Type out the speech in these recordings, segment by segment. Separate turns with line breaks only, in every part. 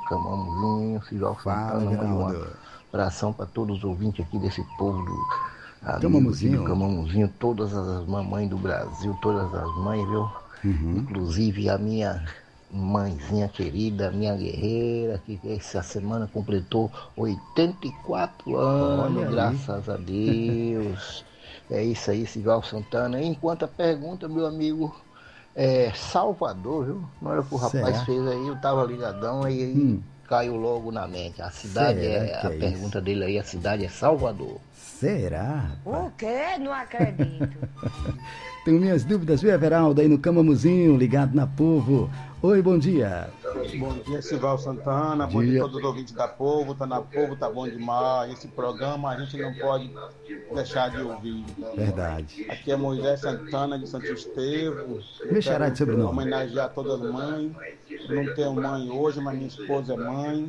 Camamuzinho, Sival Santana, mande um abração para todos os ouvintes aqui desse povo do Camamuzinho, todas as mamães do Brasil, todas as mães, viu? Inclusive a minha mãezinha querida, minha guerreira, que essa semana completou 84 anos, graças a Deus. É isso aí, Sival Santana. Enquanto a pergunta, meu amigo, Salvador, viu? Na hora que o rapaz fez aí, eu tava ligadão, aí caiu logo na mente. A cidade pergunta dele aí, a cidade é Salvador.
Será?
O quê? Não acredito.
Tenho minhas dúvidas, viu, Everaldo, aí no Camamuzinho, ligado na Povo. Oi, bom dia.
Bom dia, Sival Santana. Bom dia a todos os ouvintes da Povo. Tá na Povo, tá bom demais. Esse programa a gente não pode deixar de ouvir.
Verdade.
Aqui é Moisés Santana, de Santo Estevão.
Mexerá de sobrenome.
Homenagear todas as mães. Não tenho mãe hoje, mas minha esposa é mãe.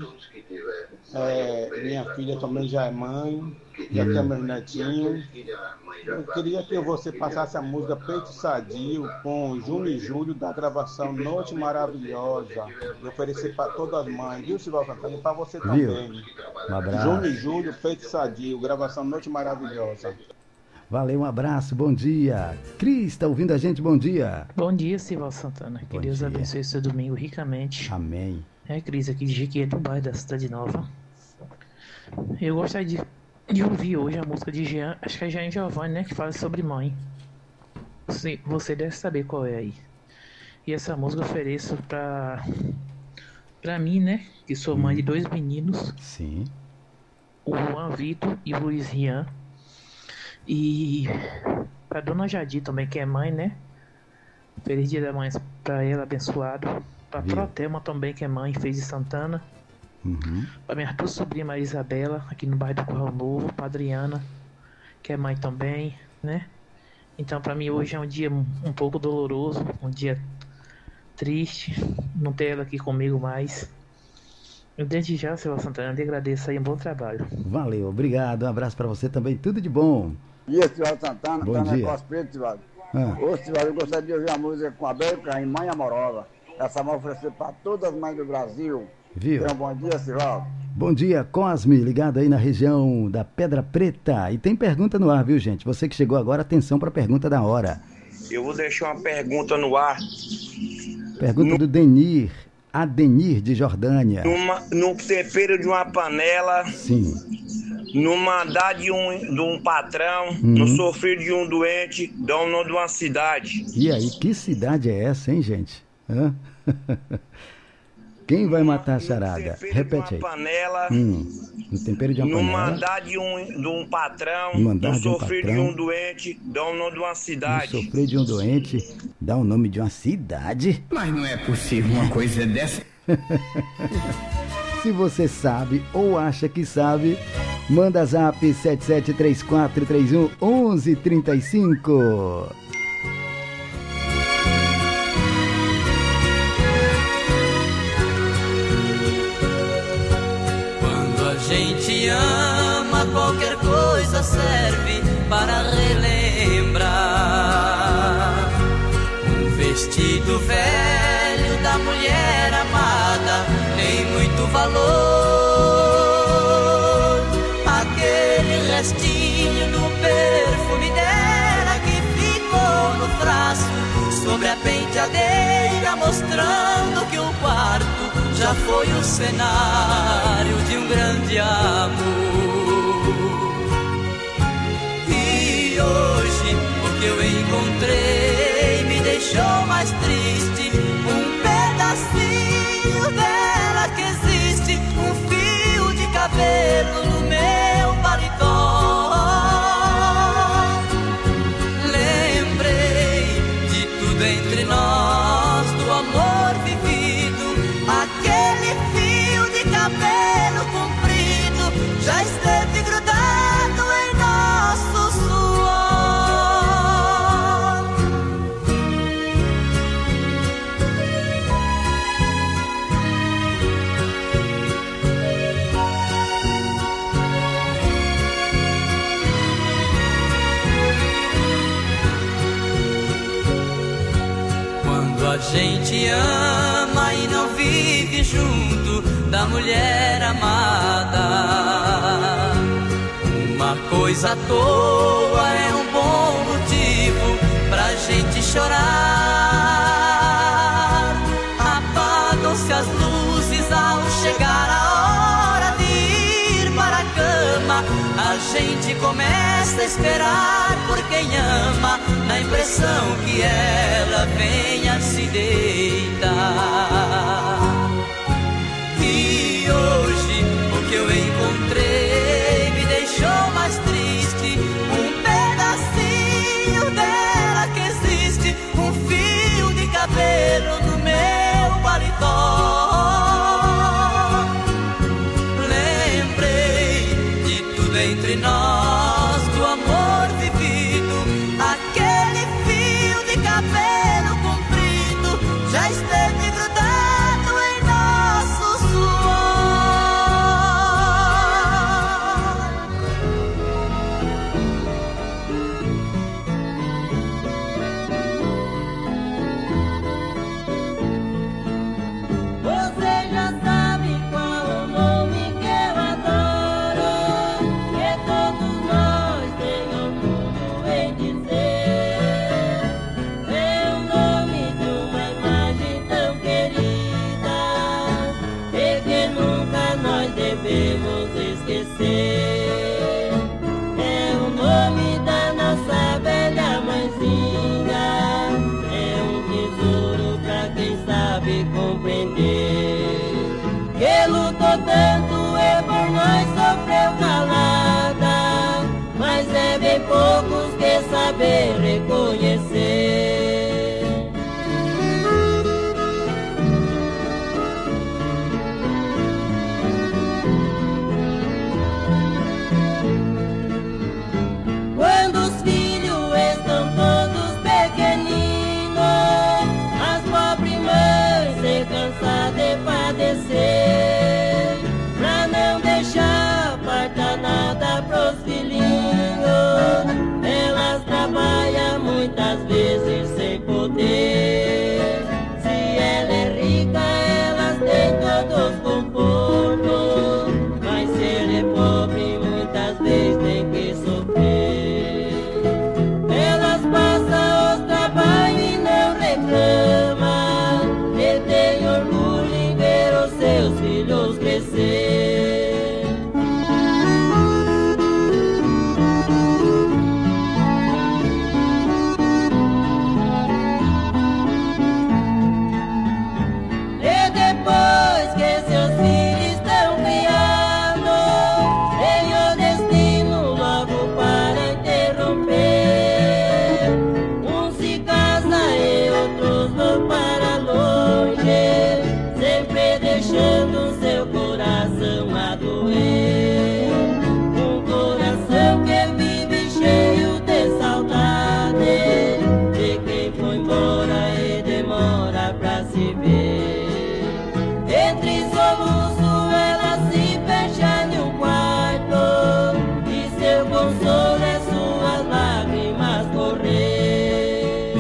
Minha filha também já é mãe. Já tem meus netinhos. Eu queria que você passasse a música Peito Sadio com Júnior e Júlio da gravação Noite Maravilhosa. E oferecer para todas as mães, viu, Sival Santana? E para você também.
Um abraço.
Júnior e Júlio, Peito Sadio, gravação Noite Maravilhosa.
Valeu, um abraço, bom dia. Cris, tá ouvindo a gente? Bom dia.
Bom dia, Sival Santana. Que Deus abençoe o seu domingo ricamente.
Amém.
Cris, aqui de Jequié, bairro da Cidade Nova. Eu gostaria de ouvir hoje a música de Jean, acho que é Jean Giovanni, né, que fala sobre mãe. Você deve saber qual é aí. E essa música eu ofereço pra mim, né, que sou mãe de 2 meninos.
Sim.
O Juan Vitor e o Luiz Rian. E pra Dona Jadi também, que é mãe, né. Feliz Dia da Mãe pra ela, abençoado. Pra Protelma também, que é mãe, fez de Santana. Pra minha tua sobrinha Maria Isabela, aqui no bairro do Corral Novo. Pra Adriana, que é mãe também, né? Então pra mim hoje é um dia um pouco doloroso, um dia triste, não ter ela aqui comigo mais. Eu desde já, Sival Santana, eu te agradeço aí, um bom trabalho.
Valeu, obrigado, um abraço pra você também, tudo de bom.
Bom dia, Sival Santana,
bom dia.
Negócio Preto, Sival. Ô, Sival, eu gostaria de ouvir a música com Abel Caim, Mãe Amorosa. Essa música oferecer para todas as mães do Brasil.
Viu?
Então, bom dia, Sival.
Bom dia, Cosme, ligado aí na região da Pedra Preta. E tem pergunta no ar, viu, gente? Você que chegou agora, atenção para a pergunta da hora.
Eu vou deixar uma pergunta no ar.
Pergunta do Adenir de Jordânia.
No tempero de uma panela.
Sim.
No mandar de um patrão, no sofrer de um doente, dá o nome de uma cidade.
E aí, que cidade é essa, hein, gente? Hã? Quem vai matar a charada? Repete aí.
Panela,
no tempero de uma panela.
No mandar de um patrão, no sofrer de um doente, dá o nome de uma cidade.
No sofrer de um doente, dá o nome de uma cidade?
Mas não é possível uma coisa dessa.
Se você sabe ou acha que sabe, manda zap 7734311135.
Quando a gente ama, qualquer coisa serve para relembrar. Um vestido velho da mulher amada tem muito valor. Aquele restinho do perfume dela que ficou no frasco sobre a penteadeira, mostrando que o quarto já foi o cenário de um grande amor. E hoje o que eu encontrei me deixou mais triste. Um pedacinho dela que existe, um fio de cabelo no meu paletó. Lembrei de tudo entre nós, do amor vivido. Aquele fio de cabelo comprido já esteve grudado em nosso suor. Quando a gente ama e não vive junto, dá da mulher amada. Uma coisa à toa é um bom motivo pra gente chorar. Apagam-se as luzes ao chegar a hora de ir para a cama. A gente começa a esperar por quem ama, na impressão que ela venha se deitar. E hoje o que eu encontrei me deixou mais triste. Um pedacinho dela que existe, um fio de cabelo no meu paletó. Lembrei de tudo entre nós, do amor vivido. Aquele fio de cabelo comprido já esteve grudado em nosso Você já sabe qual o nome que eu adoro, que todos nós temos orgulho em dizer. É o nome de uma imagem tão querida e que nunca nós devemos esquecer. É o nome da nossa velha mãezinha, é um tesouro pra quem sabe compreender. Que lutou tanto e por nós sofreu calada, mas é bem poucos que sabem reconhecer. Quando os filhos estão todos pequeninos, as pobres mães se cansam de padecer, pra não deixar faltar nada pros filhinhos. Elas trabalham muitas vezes sem poder. Se ela é rica, elas têm todos os confortos, mas se ela é pobre, muitas vezes tem que sofrer. Elas passam os trabalhos e não reclamam, e tem orgulho em ver os seus filhos crescer. E depois que seus filhos estão criados, vem o destino logo para interromper. Uns se casam e outros vão para longe, sempre deixando seu coração a doer. Um coração que vive cheio de saudade de quem foi embora e demora pra se ver. Entre soluço ela se fecha em um quarto e seu consolo é suas lágrimas correr.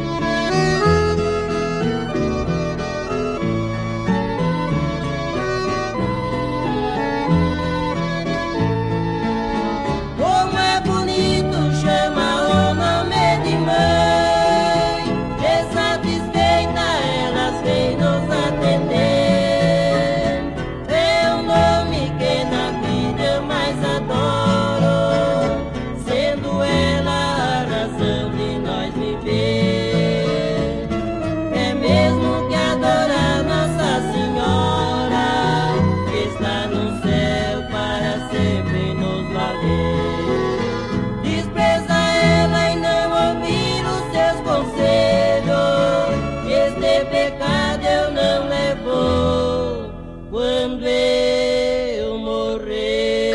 Como é bonito chama o nome de mãe, insatisfeita elas vêm nos atender. É o nome que na vida eu mais adoro, sendo ela a razão de nós viver. É mesmo que adorar Nossa Senhora, que está no céu para sempre nos valer. Despreza ela e não ouvir os seus conselhos, este pecado eu não levo quando eu morrer.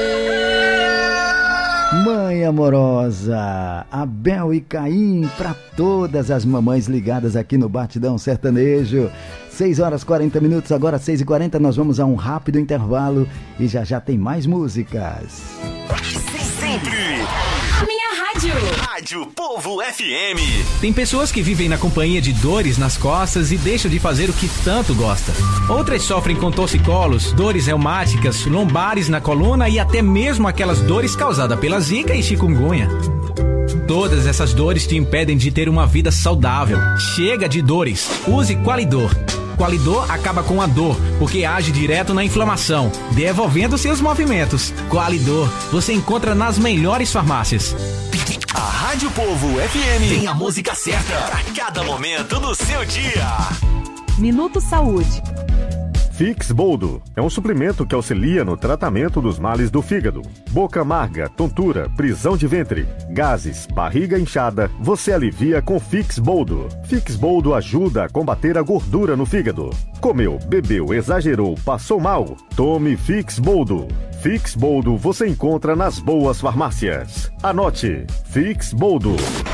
Mãe amorosa, Abel e Caim, para todas as mamães ligadas aqui no Batidão Sertanejo. 6h40, agora 6h40, nós vamos a um rápido intervalo e já já tem mais músicas.
Sempre. A minha rádio. Rádio Povo FM.
Tem pessoas que vivem na companhia de dores nas costas e deixam de fazer o que tanto gosta. Outras sofrem com torcicolos, dores reumáticas, lombares na coluna e até mesmo aquelas dores causadas pela zika e chikungunya. Todas essas dores te impedem de ter uma vida saudável. Chega de dores. Use Qualidor. Qualidor acaba com a dor, porque age direto na inflamação, devolvendo seus movimentos. Qualidor, você encontra nas melhores farmácias.
A Rádio Povo FM tem a música certa para cada momento do seu dia.
Minuto Saúde.
Fix Boldo é um suplemento que auxilia no tratamento dos males do fígado. Boca amarga, tontura, prisão de ventre, gases, barriga inchada, você alivia com Fix Boldo. Fix Boldo ajuda a combater a gordura no fígado. Comeu, bebeu, exagerou, passou mal? Tome Fix Boldo. Fix Boldo você encontra nas boas farmácias. Anote, Fix Boldo.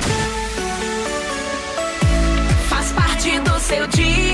Faz parte do seu dia.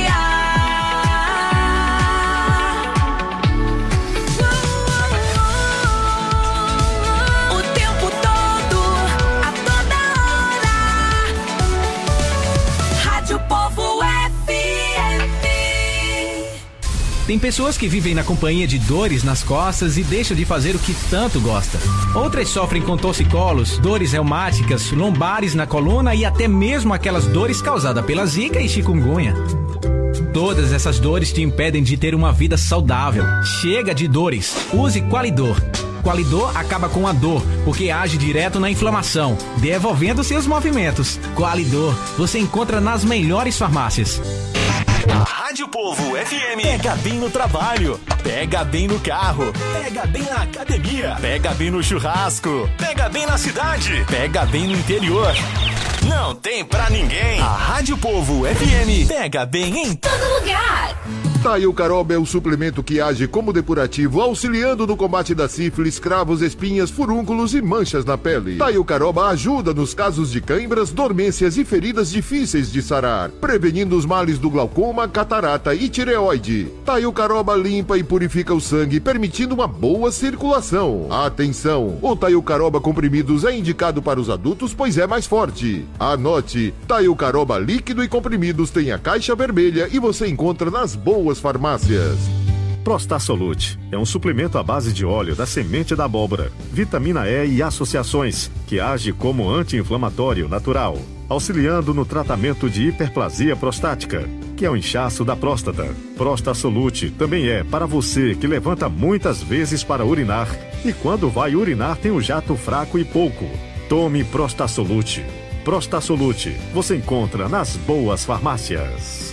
Tem pessoas que vivem na companhia de dores nas costas e deixam de fazer o que tanto gosta. Outras sofrem com torcicolos, dores reumáticas, lombares na coluna e até mesmo aquelas dores causadas pela zika e chikungunya. Todas essas dores te impedem de ter uma vida saudável. Chega de dores. Use Qualidor. Qualidor acaba com a dor, porque age direto na inflamação, devolvendo seus movimentos. Qualidor, você encontra nas melhores farmácias.
A Rádio Povo FM pega bem no trabalho, pega bem no carro, pega bem na academia, pega bem no churrasco, pega bem na cidade, pega bem no interior. Não tem pra ninguém. A Rádio Povo FM pega bem em todo lugar.
Taio Caroba é o suplemento que age como depurativo, auxiliando no combate da sífilis, cravos, espinhas, furúnculos e manchas na pele. Taio Caroba ajuda nos casos de cãibras, dormências e feridas difíceis de sarar, prevenindo os males do glaucoma, catarata e tireoide. Taio Caroba limpa e purifica o sangue, permitindo uma boa circulação. Atenção! O Taio Caroba comprimidos é indicado para os adultos, pois é mais forte. Anote, Taio Caroba líquido e comprimidos tem a caixa vermelha e você encontra nas boas farmácias.
Prostasolute é um suplemento à base de óleo da semente da abóbora, vitamina E e associações, que age como anti-inflamatório natural, auxiliando no tratamento de hiperplasia prostática, que é o inchaço da próstata. Prostasolute também é para você que levanta muitas vezes para urinar e quando vai urinar tem um jato fraco e pouco. Tome Prostasolute. Prostasolute você encontra nas boas farmácias.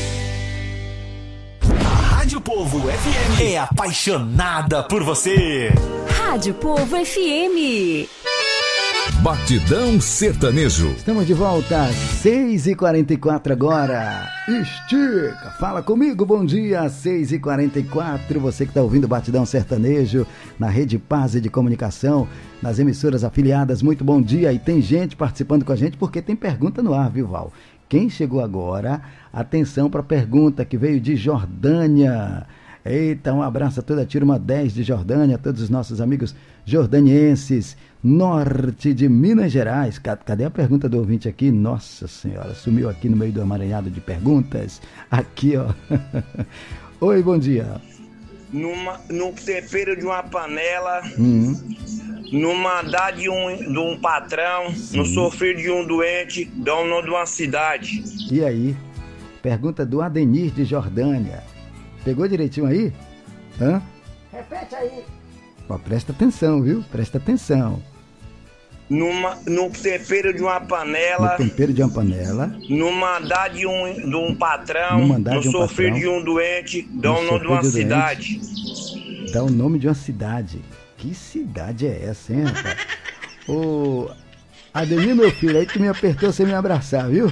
Rádio Povo FM é apaixonada por você.
Rádio Povo FM.
Batidão Sertanejo.
Estamos de volta, 6h44 agora. Estica, fala comigo, bom dia, 6h44. Você que está ouvindo Batidão Sertanejo na Rede Paz de Comunicação, nas emissoras afiliadas, muito bom dia. E tem gente participando com a gente porque tem pergunta no ar, viu, Val? Quem chegou agora, atenção para a pergunta que veio de Jordânia. Eita, um abraço a toda a turma 10 de Jordânia, a todos os nossos amigos jordanienses, norte de Minas Gerais. Cadê a pergunta do ouvinte aqui? Nossa Senhora, sumiu aqui no meio do emaranhado de perguntas. Aqui, ó. Oi, bom dia.
No tempero de uma panela, no mandar de um patrão, no sofrer de um doente, dá o nome de uma cidade.
E aí? Pergunta do Adenir de Jordânia. Pegou direitinho aí? Hã?
Repete aí.
Ó, presta atenção, viu? Presta atenção.
No tempero de uma panela.
No tempero de uma panela.
No mandar de um patrão. No sofrer de um doente, dá o nome de uma cidade.
Dá o nome de uma cidade. Que cidade é essa, hein, rapaz? Ô, Adenir, meu filho, aí tu me apertou sem me abraçar, viu?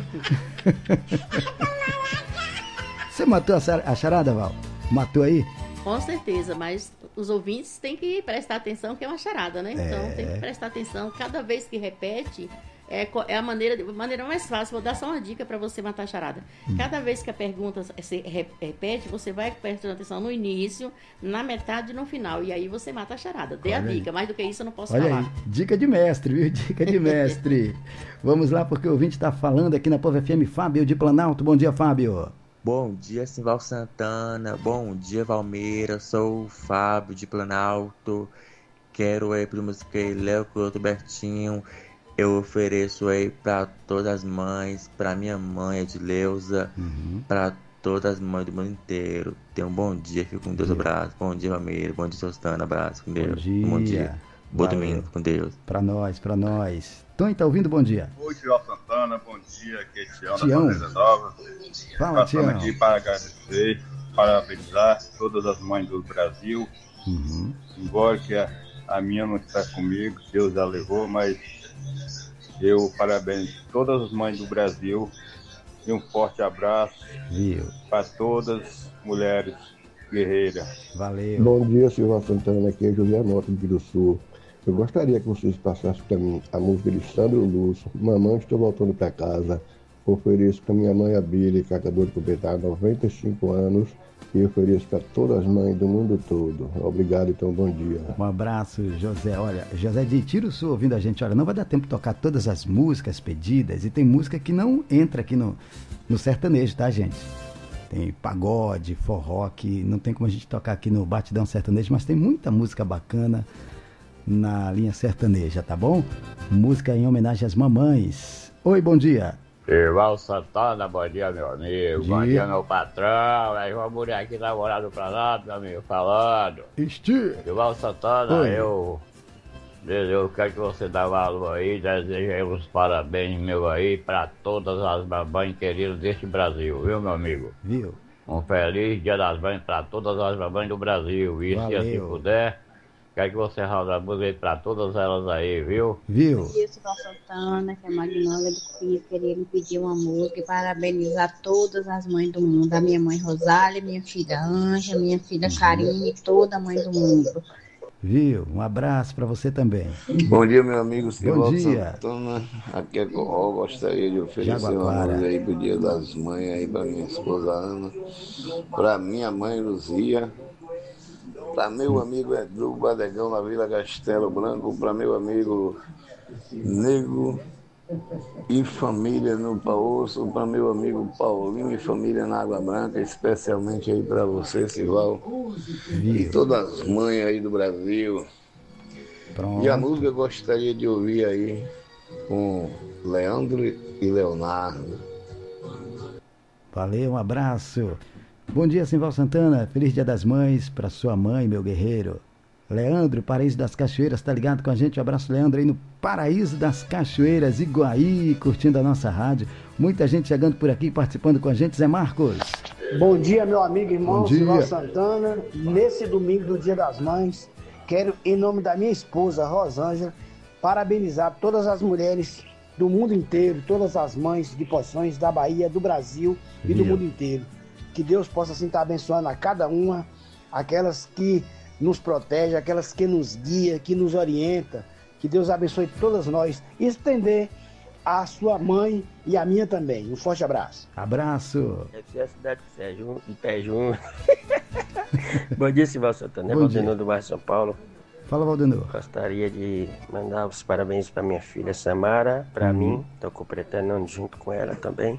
Você matou a charada, Val? Matou aí?
Com certeza, mas os ouvintes têm que prestar atenção que é uma charada, né? Então tem que prestar atenção. Cada vez que repete, É a maneira mais fácil. Vou dar só uma dica para você matar a charada. Cada vez que a pergunta se repete, você vai prestando atenção no início, na metade e no final. E aí você mata a charada. Dê a dica. Mais do que isso eu não posso falar.
Aí, dica de mestre, viu? Dica de mestre. Vamos lá, porque o ouvinte está falando aqui na Povo FM. Fábio de Planalto. Bom dia, Fábio.
Bom dia, Simval Santana. Bom dia, Valmeira. Sou o Fábio de Planalto. Quero aí para música Léo Couto Bertinho. Eu ofereço aí para todas as mães, para minha mãe, Edileuza, para todas as mães do mundo inteiro. Tenha um bom dia, fico com Deus, abraço. Bom dia, Valmeira. Bom dia, Sostana, abraço, com Deus. Bom dia. Bom domingo, com Deus.
Para nós. Tony, tá ouvindo? Bom dia.
Oi, Simval Santana, bom dia, aqui é Tião da Fazenda Nova.
Fala, Tião.
Passando aqui para agradecer, parabenizar todas as mães do Brasil. Embora que a minha não está comigo, Deus a levou, mas eu parabéns todas as mães do Brasil e um forte abraço para todas as mulheres guerreiras.
Valeu.
Bom dia, Silva Santana, aqui é José Mota do Rio Sul. Eu gostaria que vocês passassem para mim a música de Sandro Lúcio, Mamãe, Estou Voltando para Casa. Ofereço para minha mãe, a Billy, que acabou de completar 95 anos. E ofereço para todas as mães do mundo todo. Obrigado, então, bom dia.
Um abraço, José. Olha, José de Tiruçu ouvindo a gente. Olha, não vai dar tempo de tocar todas as músicas pedidas. E tem música que não entra aqui no sertanejo, tá, gente? Tem pagode, forró, que não tem como a gente tocar aqui no Batidão Sertanejo, mas tem muita música bacana na linha sertaneja, tá bom? Música em homenagem às mamães. Oi, bom dia.
Simval Santana, bom dia, meu amigo. Bom dia, meu patrão. Aí vamos aqui namorado pra lá, meu amigo, falando. Simval Santana, eu quero que você dá valor aí, desejo os parabéns, meu aí, pra todas as mamães queridas deste Brasil, viu, meu amigo?
Viu?
Um feliz Dia das Mães pra todas as mamães do Brasil. E se assim puder, quero que você roda a música aí pra todas elas aí, viu?
Viu?
Bom dia, Simval Santana, que é a Magnólia do Cunha. Queria me pedir uma música e parabenizar todas as mães do mundo. A minha mãe Rosália, minha filha Anja, minha filha Karine e toda a mãe do mundo.
Viu? Um abraço pra você também.
Bom dia, meu amigo Simval
dia.
Santana. Aqui é Corró. Gostaria de oferecer uma música aí pro Dia das Mães aí pra minha esposa Ana, pra minha mãe Luzia, para meu amigo Edu Badegão na Vila Castelo Branco, para meu amigo Nego e família no Paoço, para meu amigo Paulinho e família na Água Branca, especialmente aí para você, Simval, e todas as mães aí do Brasil. Pronto. E a música eu gostaria de ouvir aí com Leandro e Leonardo.
Valeu, um abraço. Bom dia, Simval Santana. Feliz Dia das Mães para sua mãe, meu guerreiro. Leandro, Paraíso das Cachoeiras, tá ligado com a gente? Um abraço, Leandro, aí no Paraíso das Cachoeiras, Iguaí, curtindo a nossa rádio. Muita gente chegando por aqui, participando com a gente. Zé Marcos.
Bom dia, meu amigo e irmão Simval Santana. Nesse domingo do Dia das Mães, quero, em nome da minha esposa, Rosângela, parabenizar todas as mulheres do mundo inteiro, todas as mães de Poções, da Bahia, do Brasil e do mundo inteiro. Que Deus possa assim estar abençoando a cada uma, aquelas que nos protegem, aquelas que nos guiam, que nos orientam. Que Deus abençoe todas nós e estender a sua mãe e a minha também. Um forte abraço.
Abraço.
É a cidade de Pé Junto. Bom dia, Simval Santana. É Valdenor do bairro São Paulo.
Fala, Valdenor.
Gostaria de mandar os parabéns para minha filha Samara, para mim. Estou completando junto com ela também.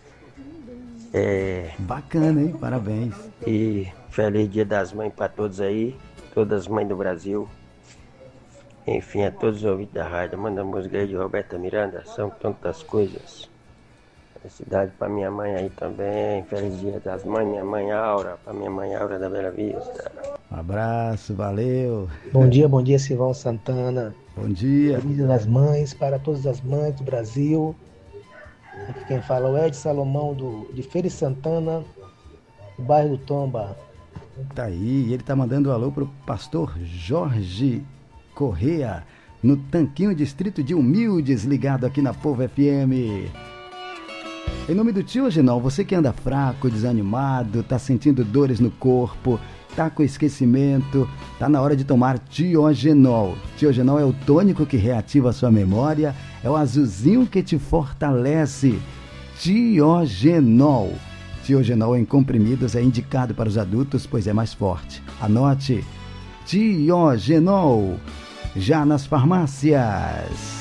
Bacana, hein? Parabéns.
E feliz Dia das Mães para todos aí, todas as mães do Brasil. Enfim, a todos os ouvintes da rádio. Manda a música aí de Roberta Miranda, São Tantas Coisas. Felicidade para minha mãe aí também. Feliz Dia das Mães, minha mãe Aura, para minha mãe Aura da Bela Vista.
Um abraço, valeu.
Bom dia, Simval Santana.
Bom dia.
Feliz Dia das Mães para todas as mães do Brasil. Aqui quem fala é o Ed Salomão de Feira de Santana, do bairro do Tomba.
Tá aí, ele tá mandando um alô pro pastor Jorge Correa, no Tanquinho, distrito de Humildes, ligado aqui na Povo FM. Em nome do Tio Genol, você que anda fraco, desanimado, tá sentindo dores no corpo, tá com esquecimento, tá na hora de tomar Tiogenol. Tiogenol é o tônico que reativa a sua memória, É o azulzinho que te fortalece. Diogenol. Diogenol em comprimidos é indicado para os adultos, pois é mais forte. Anote. Diogenol. Já nas farmácias.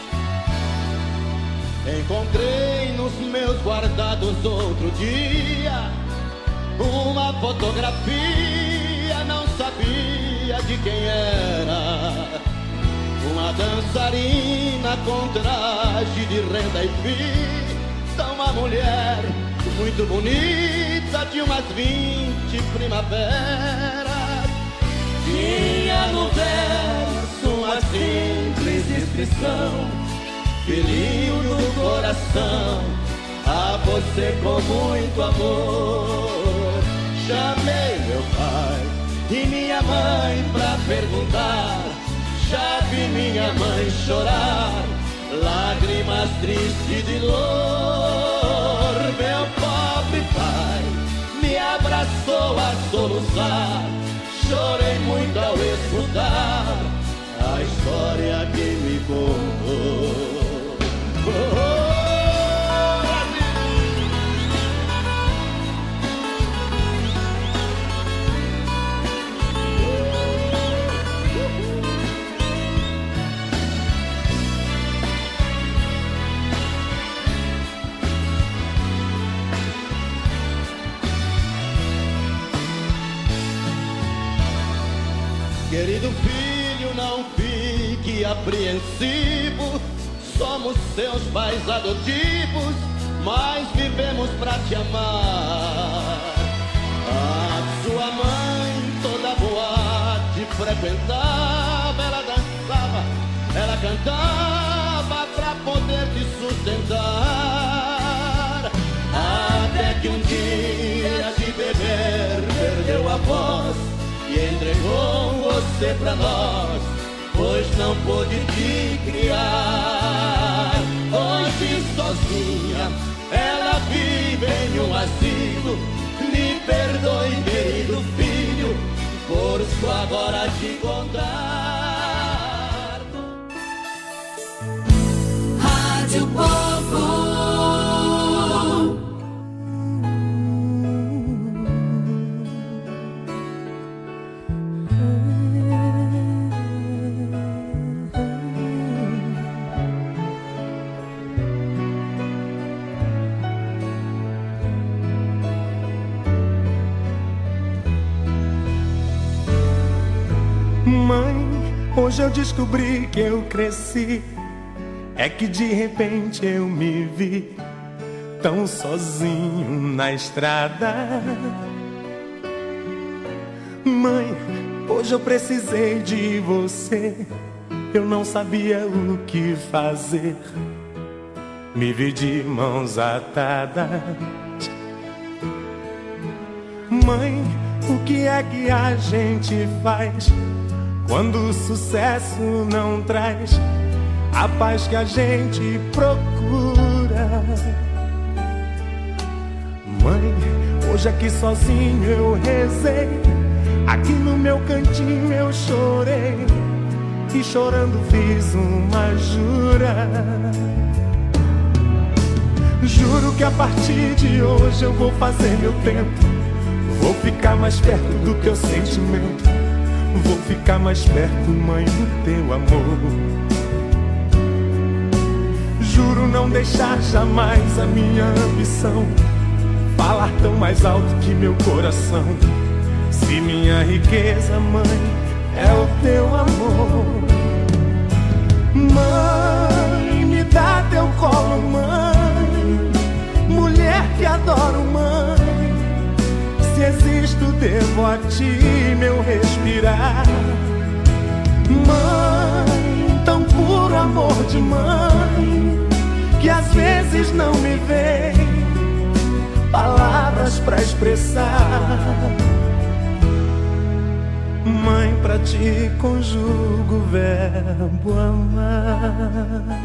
Encontrei nos meus guardados outro dia uma fotografia, não sabia de quem era. Uma dançarina com traje de renda e fita, uma mulher muito bonita de umas 20 primaveras. Tinha no verso uma simples descrição: filhinho do coração, a você com muito amor. Chamei meu pai e minha mãe pra perguntar, já vi minha mãe chorar, lágrimas tristes de dor. Meu pobre pai me abraçou a soluçar, chorei muito ao escutar a história que me contou. Querido filho, não fique apreensivo. Somos seus pais adotivos, mas vivemos pra te amar. A sua mãe toda boate frequentava, ela dançava, ela cantava pra poder te sustentar. Até que um dia de beber perdeu a voz e entregou você pra nós, pois não pôde te criar. Hoje sozinha ela vive em um asilo. Me perdoe, querido filho, por isso agora te contar.
Rádio Povo.
Mãe, hoje eu descobri que eu cresci. É que de repente eu me vi tão sozinho na estrada. Mãe, hoje eu precisei de você. Eu não sabia o que fazer. Me vi de mãos atadas. Mãe, o que é que a gente faz quando o sucesso não traz a paz que a gente procura? Mãe, hoje aqui sozinho eu rezei, aqui no meu cantinho eu chorei, e chorando fiz uma jura. Juro que a partir de hoje eu vou fazer meu tempo, vou ficar mais perto do teu sentimento, vou ficar mais perto, mãe, do teu amor. Juro não deixar jamais a minha ambição falar tão mais alto que meu coração. Se minha riqueza, mãe, é o teu amor. Mãe, me dá teu colo, mãe, mulher que adoro, mãe. Se existo, devo a ti meu respirar. Mãe, tão puro amor de mãe, que às vezes não me vem palavras pra expressar. Mãe, pra ti conjugo o verbo amar.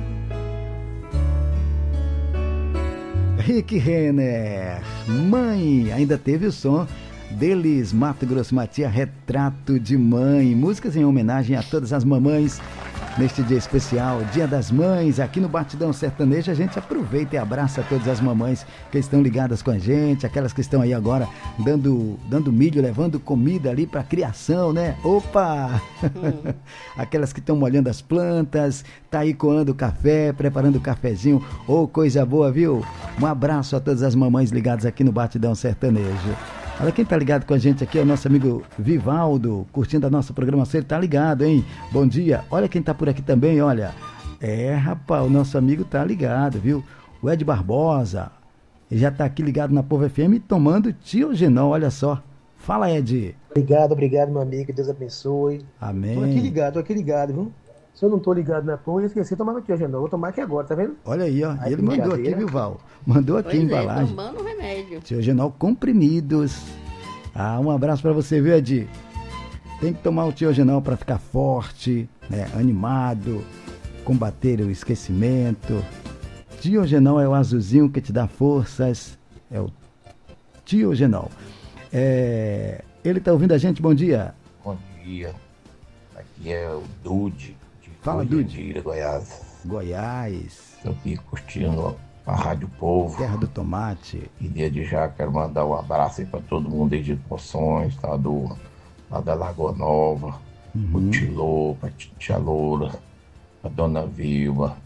Rick Renner, Mãe, ainda teve o som deles, Mato Grosso Matia, Retrato de Mãe, músicas em homenagem a todas as mamães neste dia especial, Dia das Mães, aqui no Batidão Sertanejo. A gente aproveita e abraça todas as mamães que estão ligadas com a gente, aquelas que estão aí agora dando milho, levando comida ali para criação, né? Opa! Aquelas que estão molhando as plantas, tá aí coando o café, preparando o cafezinho, coisa boa, viu? Um abraço a todas as mamães ligadas aqui no Batidão Sertanejo. Olha quem tá ligado com a gente aqui, é o nosso amigo Vivaldo, curtindo a nossa programação. Ele tá ligado, hein? Bom dia. Olha quem tá por aqui também, olha. Rapaz, o nosso amigo tá ligado, viu? O Ed Barbosa, ele já tá aqui ligado na Povo FM tomando Tiogenol, olha só. Fala, Ed.
Obrigado, meu amigo, Deus abençoe.
Amém.
Tô aqui ligado, viu? Se eu não tô ligado na Povo, eu esqueci de tomar meu Tiogenol. Vou tomar aqui agora, tá vendo?
Olha aí, ó. Ele mandou aqui, viu, Val? Mandou aqui a embalagem.
Tomando remédio.
Tiogenol comprimidos. Um abraço pra você, viu, Ed? Tem que tomar o Tiogenol pra ficar forte, né? Animado, combater o esquecimento. Tiogenol é o azulzinho que te dá forças. É o Tiogenol. Ele tá ouvindo a gente? Bom dia.
Bom dia. Aqui é o Dude.
Fala, Dude.
Goiás. Estou aqui curtindo a Rádio Povo.
Terra do Tomate.
E desde já quero mandar um abraço aí para todo mundo aí de Poções, lá da Lagoa Nova, o Tilô, para Tia Loura, a Dona Vilma.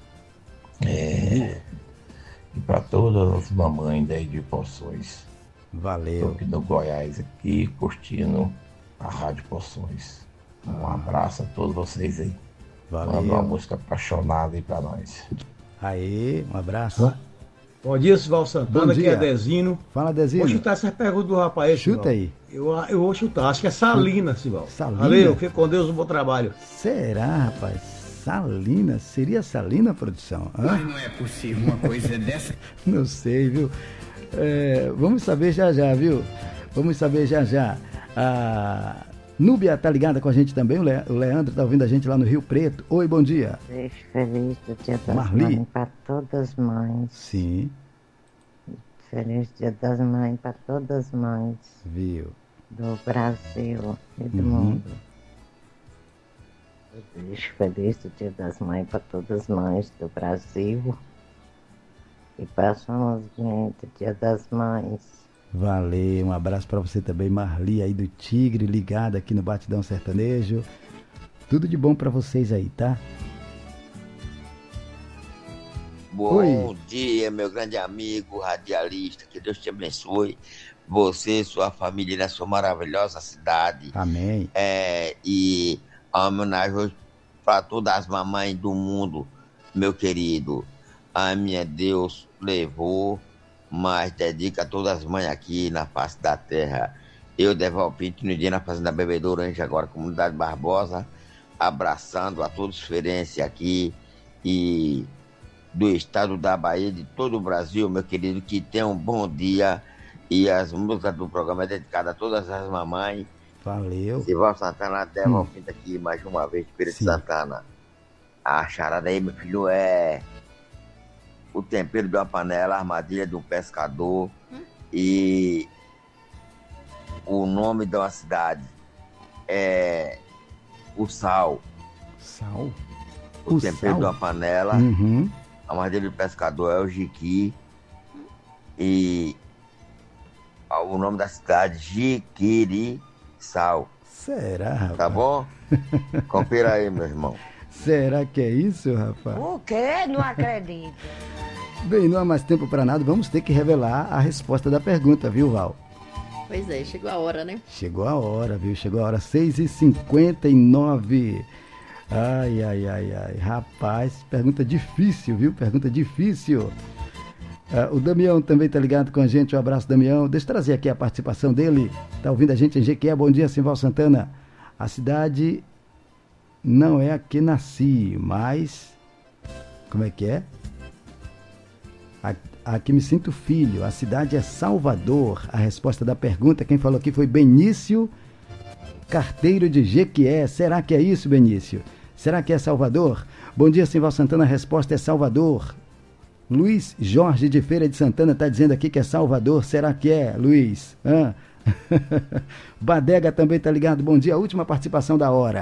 E para todas as mamães daí de Poções.
Valeu.
Estou aqui no Goiás, aqui curtindo a Rádio Poções. Um abraço a todos vocês aí.
Valeu.
Manda uma música apaixonada aí pra nós.
Aí, um abraço.
Bom dia, Sival Santana,
aqui é
Dezino.
Fala, Dezino.
Vou chutar essa pergunta do rapaz.
Chuta
Sival.
aí.
Eu vou chutar, acho que é Salina, Sival.
Salina?
Valeu, fique com Deus, um bom trabalho.
Será, rapaz? Salina? Seria Salina, produção?
Mas não é possível uma coisa dessa.
Não sei, viu? Vamos saber já, viu? Vamos saber já. A Núbia tá ligada com a gente também, o Leandro tá ouvindo a gente lá no Rio Preto. Oi, bom dia.
Beijo feliz do Dia das
Marli.
Mães para todas as mães.
Sim.
Feliz Dia das Mães para todas as mães.
Viu?
Do Brasil e do mundo. Beijo feliz do Dia das Mães para todas as mães do Brasil. E passamos gente, Dia das Mães.
Valeu, um abraço para você também, Marli aí do Tigre, ligada aqui no Batidão Sertanejo. Tudo de bom para vocês aí, tá?
Bom dia, meu grande amigo radialista, que Deus te abençoe, você, sua família, na sua maravilhosa cidade.
Amém.
E a homenagem hoje para todas as mamães do mundo, meu querido. A minha Deus levou, mas dedica a todas as mães aqui na face da terra. Eu, Deval Pinto, no dia na Fazenda Bebedouro, Anjo, agora, Comunidade Barbosa, abraçando a todos os feirenses aqui e do estado da Bahia, de todo o Brasil, meu querido, que tenham um bom dia. E as músicas do programa é dedicada a todas as mamães.
Valeu.
Sival Santana, Deval Pinto aqui mais uma vez, Espírito Santana. A charada aí, meu filho, é o tempero de uma panela, a armadilha de um pescador e o nome de uma cidade é o sal.
Sal?
O tempero de uma panela, a armadilha do pescador é o jiqui e o nome da cidade Jiquiriçal.
Será, rapaz?
Tá bom? Confira aí, meu irmão.
Será que é isso, rapaz?
O quê? Não acredito.
Bem, não há mais tempo para nada, vamos ter que revelar a resposta da pergunta, viu, Val?
Pois é, chegou a hora, né?
Chegou a hora, viu? Chegou a hora, 6h59. Ai, rapaz, pergunta difícil, viu? Pergunta difícil. O Damião também tá ligado com a gente, um abraço, Damião. Deixa eu trazer aqui a participação dele. Tá ouvindo a gente em Jequié, bom dia, Sival Santana. A cidade não é a que nasci, mas... Como é que é? Aqui me sinto filho. A cidade é Salvador. A resposta da pergunta, quem falou aqui foi Benício Carteiro de Jequié. Será que é isso, Benício? Será que é Salvador? Bom dia, Sival Santana. A resposta é Salvador. Luiz Jorge de Feira de Santana está dizendo aqui que é Salvador. Será que é, Luiz? Badega também está ligado. Bom dia, a última participação da hora.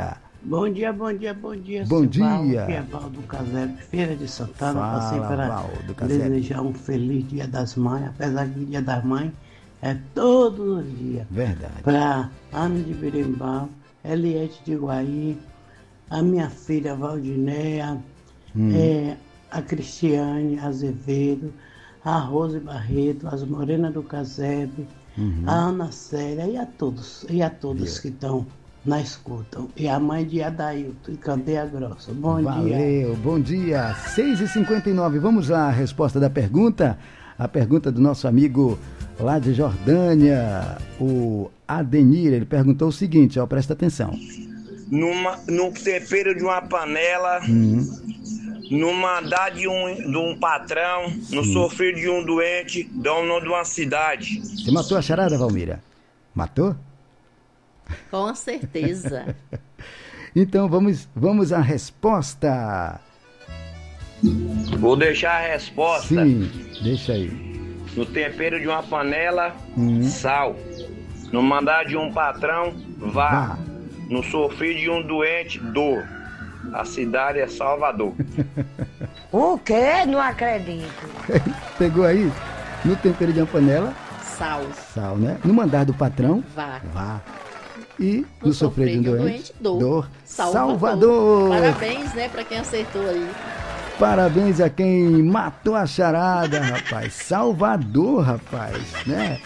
Bom dia, bom dia, bom dia.
Bom dia.
Aqui é Valdo Casebre, Feira de Santana.
Fala,
Passei para
Valdo Casebre.
desejar um feliz Dia das Mães, apesar que o Dia das Mães é todos os dias.
Verdade.
Para Ana de Berimbau, Eliette de Guaí, a minha filha Valdinéia, a Cristiane Azevedo, a Rose Barreto, as Morenas do Casebre, a Ana Célia e a todos que estão na escuta. E a mãe de Adailton, em Candeia Grossa. Bom dia.
Valeu, bom dia. 6h59, vamos à resposta da pergunta. A pergunta do nosso amigo lá de Jordânia, o Adenir. Ele perguntou o seguinte, ó, presta atenção.
Num tempero de uma panela, no mandar de um patrão, no sofrer de um doente, dono de uma cidade.
Você matou a charada, Valmira? Matou?
Com certeza.
Então vamos à resposta.
Vou deixar a resposta.
Sim, deixa aí.
No tempero de uma panela, sal. No mandar de um patrão, vá. No sofrer de um doente, dor. A cidade é Salvador.
O quê? Não acredito.
Pegou aí? No tempero de uma panela,
sal.
Sal, né? No mandar do patrão,
vá.
E no sofrer de um doente, dor.
Salvador. Parabéns, né, pra quem acertou aí.
Parabéns a quem matou a charada, rapaz. Salvador, rapaz, né?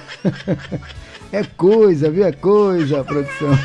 É coisa, viu? É coisa, produção.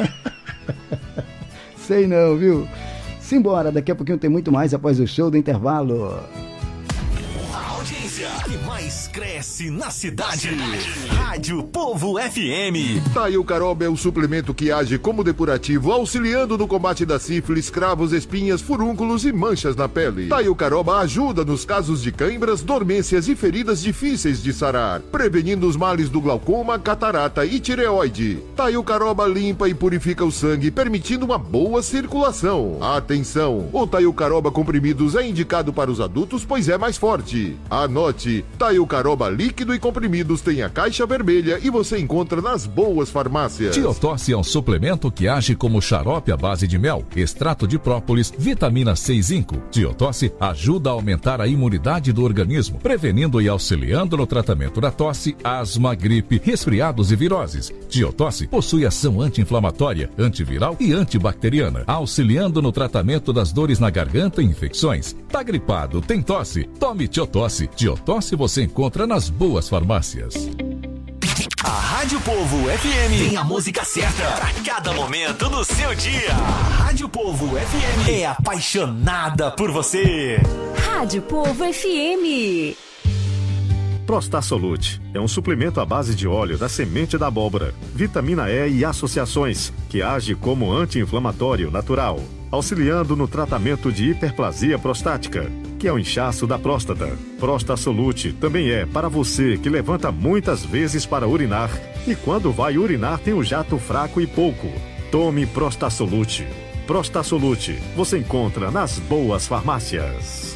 Sei não, viu? Simbora, daqui a pouquinho tem muito mais após o show do intervalo.
A audiência que mais cresce na cidade. Rádio Povo FM.
Taio Caroba é o suplemento que age como depurativo, auxiliando no combate da sífilis, cravos, espinhas, furúnculos e manchas na pele. Taio Caroba ajuda nos casos de cãibras, dormências e feridas difíceis de sarar, prevenindo os males do glaucoma, catarata e tireoide. Taio Caroba limpa e purifica o sangue, permitindo uma boa circulação. Atenção! O Taio Caroba comprimidos é indicado para os adultos, pois é mais forte. Anote, Taio Caroba líquido e comprimidos tem a caixa vermelha e você encontra nas boas farmácias.
Tiotosse é um suplemento que age como xarope à base de mel, extrato de própolis, vitamina C e zinco. Tiotosse ajuda a aumentar a imunidade do organismo, prevenindo e auxiliando no tratamento da tosse, asma, gripe, resfriados e viroses. Tiotosse possui ação anti-inflamatória, antiviral e antibacteriana, auxiliando no tratamento das dores na garganta e infecções. Tá gripado, tem tosse? Tome Tiotosse. Tiotosse você encontra nas boas farmácias.
A Rádio Povo FM tem a música certa pra cada momento do seu dia. A Rádio Povo FM é apaixonada por você.
Rádio Povo FM.
Prostasolute é um suplemento à base de óleo da semente da abóbora, vitamina E e associações, que age como anti-inflamatório natural, auxiliando no tratamento de hiperplasia prostática, que é o inchaço da próstata. Prostasolute também é para você que levanta muitas vezes para urinar e quando vai urinar tem o jato fraco e pouco. Tome Prostasolute. Prostasolute você encontra nas boas farmácias.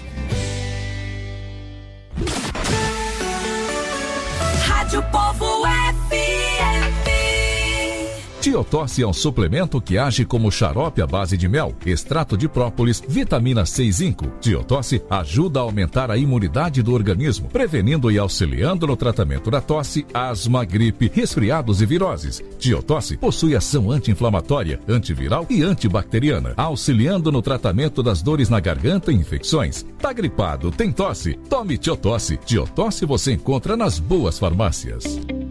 Rádio Povo FM.
Tiotosse é um suplemento que age como xarope à base de mel, extrato de própolis, vitamina C e zinco. Tiotosse ajuda a aumentar a imunidade do organismo, prevenindo e auxiliando no tratamento da tosse, asma, gripe, resfriados e viroses. Tiotosse possui ação anti-inflamatória, antiviral e antibacteriana, auxiliando no tratamento das dores na garganta e infecções. Tá gripado, tem tosse? Tome Tiotosse. Tiotosse você encontra nas boas farmácias.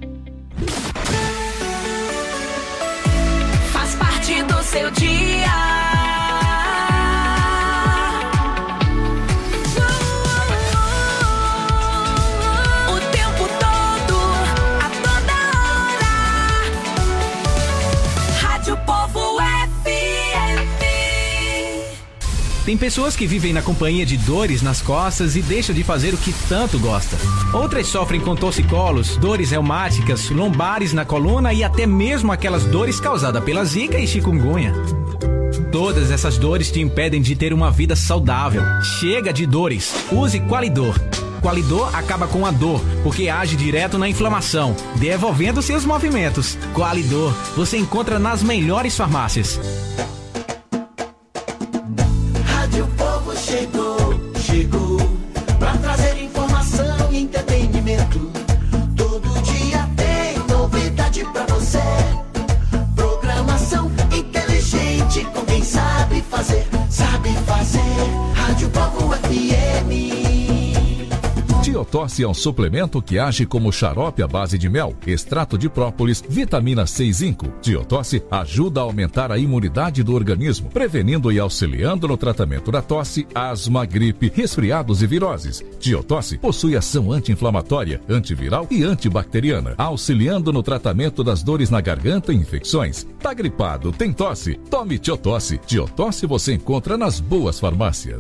Do seu dia. O tempo todo, a toda hora. Rádio Povo FM.
Tem pessoas que vivem na companhia de dores nas costas e deixam de fazer o que tanto gosta. Outras sofrem com torcicolos, dores reumáticas, lombares na coluna e até mesmo aquelas dores causadas pela zika e chikungunya. Todas essas dores te impedem de ter uma vida saudável. Chega de dores. Use Qualidor. Qualidor acaba com a dor, porque age direto na inflamação, devolvendo seus movimentos. Qualidor, você encontra nas melhores farmácias.
Tiotosse é um suplemento que age como xarope à base de mel, extrato de própolis, vitamina C e zinco. Tiotosse ajuda a aumentar a imunidade do organismo, prevenindo e auxiliando no tratamento da tosse, asma, gripe, resfriados e viroses. Tiotosse possui ação anti-inflamatória, antiviral e antibacteriana, auxiliando no tratamento das dores na garganta e infecções. Tá gripado, tem tosse? Tome Tiotosse. Tiotosse você encontra nas boas farmácias.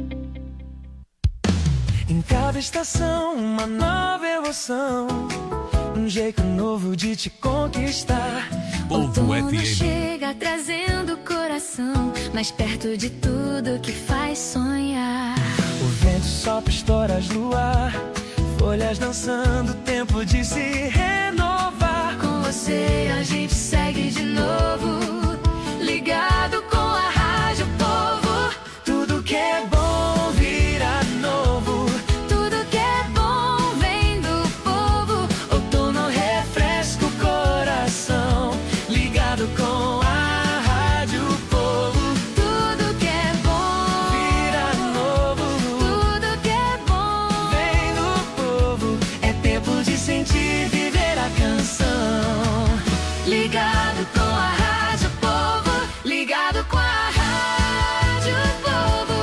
Em cada estação, uma nova emoção, um jeito novo de te conquistar.
Povo FM chega trazendo o coração mais perto de tudo que faz sonhar.
O vento sopra estoras no ar, folhas dançando, tempo de se renovar.
Com você a gente segue de novo, ligado com a Rádio Povo.
Tudo que é bom vira novo,
tudo que é bom vem do povo.
outono refresca o coração, ligado com a Rádio Povo.
Tudo que é bom
vira novo,
tudo que é bom
vem do povo. É tempo de sentir, viver a canção,
ligado com a Rádio Povo, ligado com a Rádio Povo.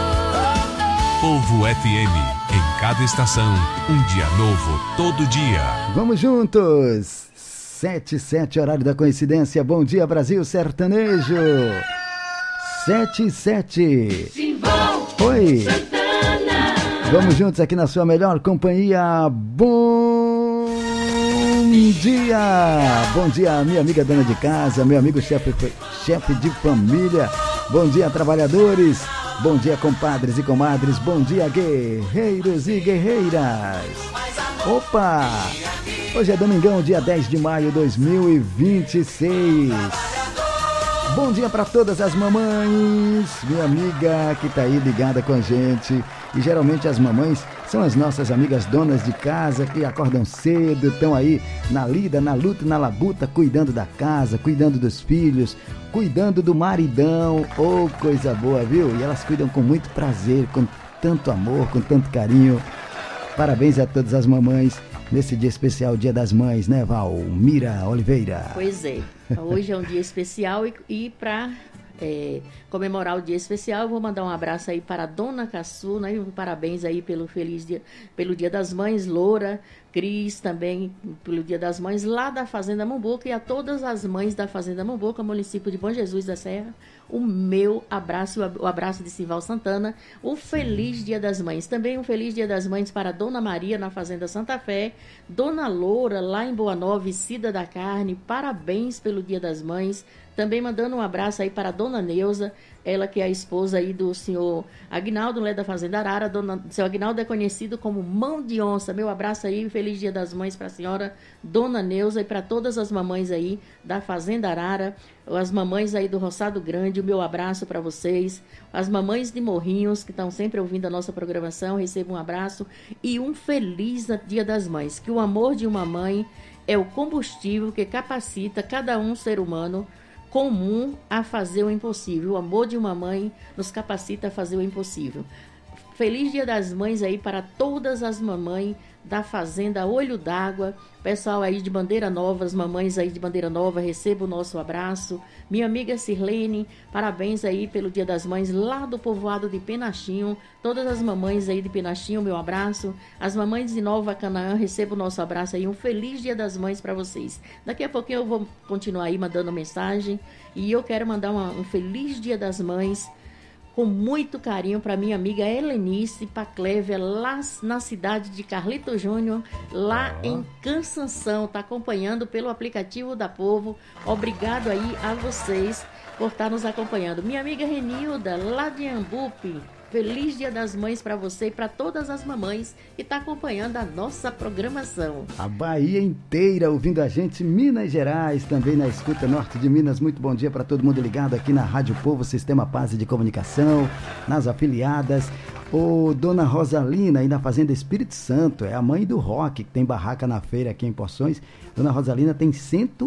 Povo FM, em cada estação, um dia novo, todo dia.
Vamos juntos! 7:07, horário da coincidência. Bom dia, Brasil Sertanejo. 7:07.
Simão
Oi.
Santana.
Vamos juntos aqui na sua melhor companhia. Bom dia! Bom dia, minha amiga dona de casa, meu amigo chefe de família. Bom dia, trabalhadores. Bom dia, compadres e comadres. Bom dia, guerreiros e guerreiras. Opa! Hoje é domingão, dia 10 de maio de 2026. Bom dia para todas as mamães, minha amiga que tá aí ligada com a gente. E geralmente as mamães são as nossas amigas donas de casa que acordam cedo, estão aí na lida, na luta, na labuta, cuidando da casa, cuidando dos filhos, cuidando do maridão. Oh, coisa boa, viu? E elas cuidam com muito prazer, com tanto amor, com tanto carinho. Parabéns a todas as mamães nesse dia especial, Dia das Mães, né, Valmira Oliveira?
Pois é, hoje é um dia especial e para comemorar o dia especial, eu vou mandar um abraço aí para a Dona Caçu, né? Parabéns aí pelo pelo Dia das Mães, Loura, Cris também pelo Dia das Mães lá da Fazenda Momboca, e a todas as mães da Fazenda Momboca, município de Bom Jesus da Serra, o meu abraço, o abraço de Simval Santana, o feliz Dia das Mães. Também um feliz Dia das Mães para Dona Maria na Fazenda Santa Fé, Dona Loura lá em Boa Nova, Cida da Carne, parabéns pelo Dia das Mães. Também mandando um abraço aí para a Dona Neuza, ela que é a esposa aí do senhor Aguinaldo, né, da Fazenda Arara. Seu Aguinaldo é conhecido como Mão de Onça. Meu abraço aí, feliz Dia das Mães para a senhora Dona Neuza e para todas as mamães aí da Fazenda Arara, as mamães aí do Roçado Grande, o meu abraço para vocês. As mamães de Morrinhos, que estão sempre ouvindo a nossa programação, recebam um abraço e um feliz Dia das Mães. Que o amor de uma mãe é o combustível que capacita cada um ser humano comum a fazer o impossível. O amor de uma mãe nos capacita a fazer o impossível. Feliz Dia das Mães aí para todas as mamães da Fazenda Olho d'Água. Pessoal aí de Bandeira Nova, as mamães aí de Bandeira Nova, receba o nosso abraço. Minha amiga Sirlene, parabéns aí pelo Dia das Mães lá do povoado de Penachinho. Todas as mamães aí de Penachinho, meu abraço. As mamães de Nova Canaã, receba o nosso abraço aí. Um feliz Dia das Mães para vocês. Daqui a pouquinho eu vou continuar aí mandando mensagem. E eu quero mandar um feliz Dia das Mães com muito carinho para minha amiga Helenice Paclévia, lá na cidade de Carlito Júnior, lá em Cansanção, está acompanhando pelo aplicativo da Povo. Obrigado aí a vocês por estar nos acompanhando. Minha amiga Renilda, lá de Ambupe, feliz Dia das Mães para você e para todas as mamães que está acompanhando a nossa programação.
A Bahia inteira ouvindo a gente, Minas Gerais também na escuta norte de Minas. Muito bom dia para todo mundo ligado aqui na Rádio Povo, Sistema Paz de Comunicação, nas afiliadas. Ô, Dona Rosalina aí na Fazenda Espírito Santo, é a mãe do rock, que tem barraca na feira aqui em Poções. Dona Rosalina tem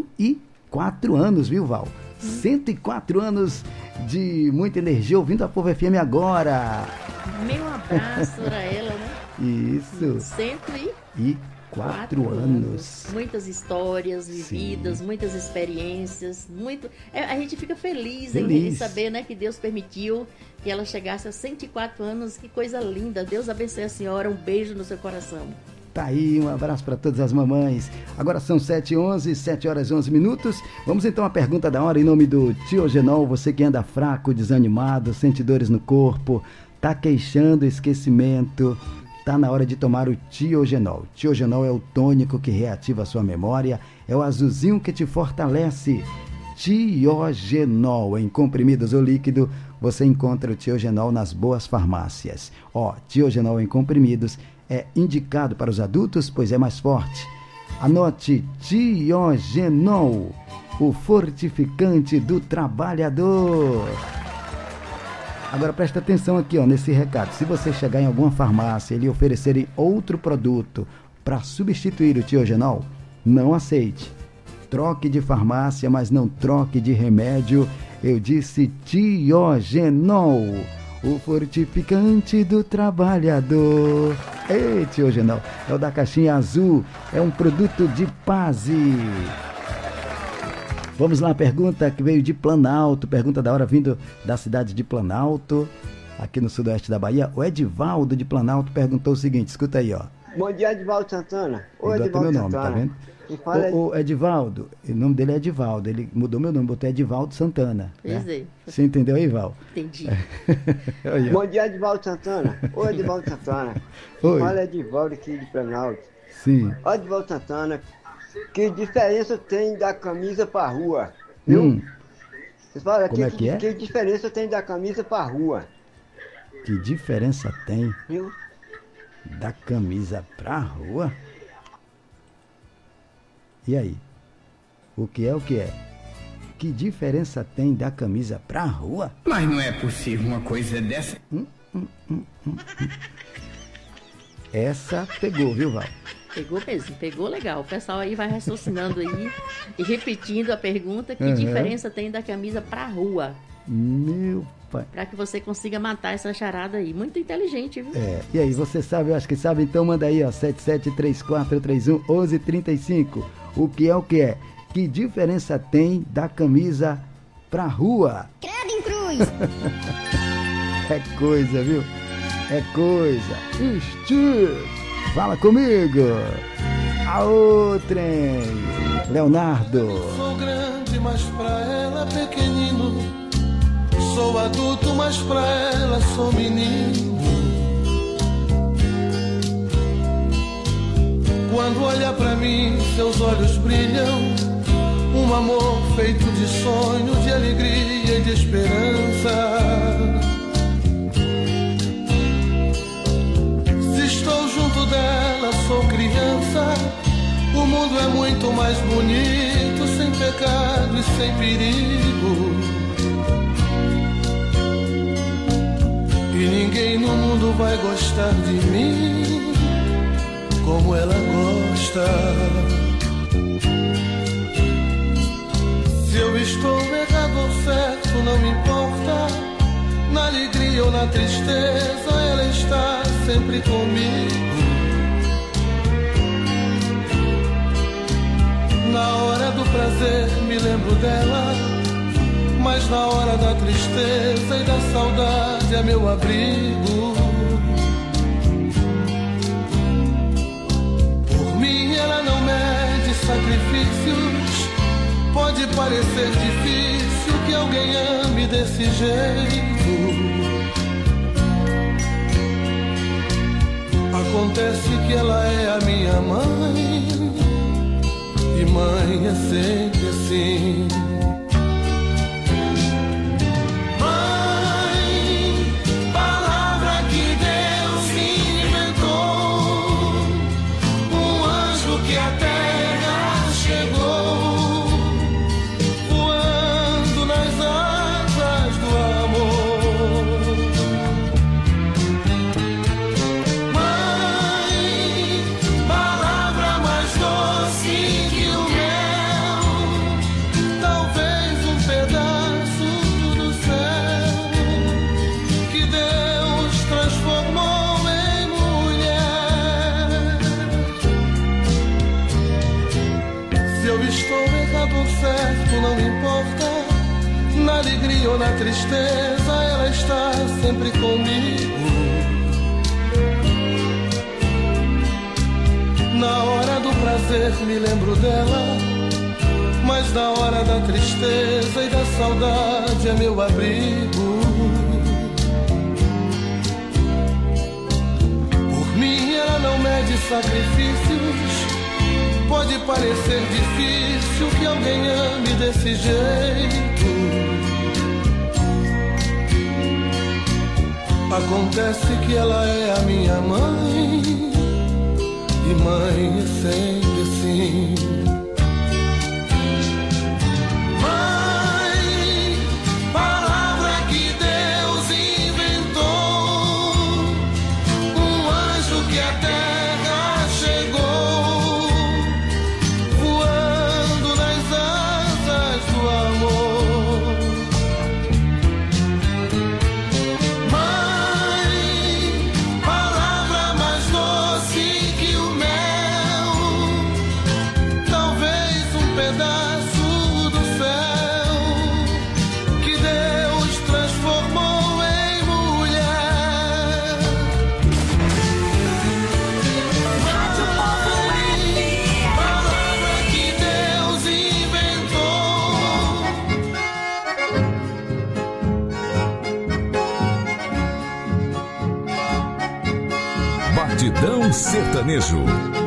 104 anos, viu, Val? 104 anos de muita energia ouvindo a Povo FM agora.
Meu abraço para ela, né?
Isso. 104 anos.
Muitas histórias vividas, muitas experiências, a gente fica feliz em saber, né, que Deus permitiu que ela chegasse a 104 anos. Que coisa linda. Deus abençoe a senhora. Um beijo no seu coração.
Tá aí, um abraço para todas as mamães. Agora são 7h11, 7h11. Vamos então à pergunta da hora em nome do Tiogenol. Você que anda fraco, desanimado, sente dores no corpo, tá queixando esquecimento, tá na hora de tomar o Tiogenol. Tiogenol é o tônico que reativa a sua memória, é o azulzinho que te fortalece. Tiogenol em comprimidos ou líquido, você encontra o Tiogenol nas boas farmácias. Tiogenol em comprimidos é indicado para os adultos, pois é mais forte. Anote: Tiogenol, o fortificante do trabalhador. Agora presta atenção aqui, nesse recado. Se você chegar em alguma farmácia e lhe oferecerem outro produto para substituir o Tiogenol, não aceite. Troque de farmácia, mas não troque de remédio. Eu disse Tiogenol, o fortificante do trabalhador. Ei, Tiogenol, é o da caixinha azul, é um produto de Paz. Vamos lá, pergunta que veio de Planalto, pergunta da hora vindo da cidade de Planalto, aqui no sudoeste da Bahia. O Edivaldo de Planalto perguntou o seguinte, escuta aí,
Bom dia, Edivaldo Santana.
Ô, Edivaldo Santana. Tá vendo? O Edivaldo, o nome dele é Edivaldo, ele mudou meu nome, botou Edivaldo Santana.
Né?
Você entendeu, Edivaldo?
Entendi.
Bom dia, Edivaldo Santana. Ô, Edivaldo Santana. Fala, Edivaldo aqui de Planalto.
Sim.
Ô, Edivaldo Santana, que diferença tem da camisa pra rua? Viu? Você fala
como aqui,
que diferença tem da camisa pra rua?
Que diferença tem?
Viu?
Da camisa pra rua? E aí? O que é o que é? Que diferença tem da camisa pra rua?
Mas não é possível uma coisa dessa.
Essa pegou, viu, Val?
Pegou mesmo, pegou legal. O pessoal aí vai raciocinando aí e repetindo a pergunta: que diferença tem da camisa pra rua?
Meu pai.
Pra que você consiga matar essa charada aí. Muito inteligente, viu?
E aí, você sabe, eu acho que sabe, então manda aí, 7734311135. O que é? Que diferença tem da camisa pra rua?
Credo em cruz!
É coisa, viu? É coisa. Fala comigo. Aô, trem. Leonardo.
Sou grande, mas pra ela pequenino. Sou adulto, mas pra ela sou menino. Quando olha pra mim, seus olhos brilham. Um amor feito de sonho, de alegria e de esperança. Se estou junto dela, sou criança. O mundo é muito mais bonito, sem pecado e sem perigo. E ninguém no mundo vai gostar de mim como ela gosta. Se eu estou errado ou certo, não importa. Na alegria ou na tristeza, ela está sempre comigo. Na hora do prazer me lembro dela, mas na hora da tristeza e da saudade é meu abrigo. Por mim ela não mede sacrifícios. Pode parecer difícil que alguém ame desse jeito. Acontece que ela é a minha mãe, e mãe é sempre assim. Talvez
alegria ou na tristeza, ela está sempre comigo. Na hora do prazer me lembro dela, mas na hora da tristeza e da saudade é meu abrigo. Por mim ela não mede sacrifícios. Pode parecer difícil que alguém ame desse jeito. Acontece que ela é a minha mãe, e mãe é sempre assim. Mãe, palavra que Deus inventou, um anjo que a terra chegou, voando nas asas do amor. Mãe, palavra mais doce que o mel, talvez um pedaço do céu que Deus transformou em mulher. Palavra que Deus inventou.
Batidão Sertanejo.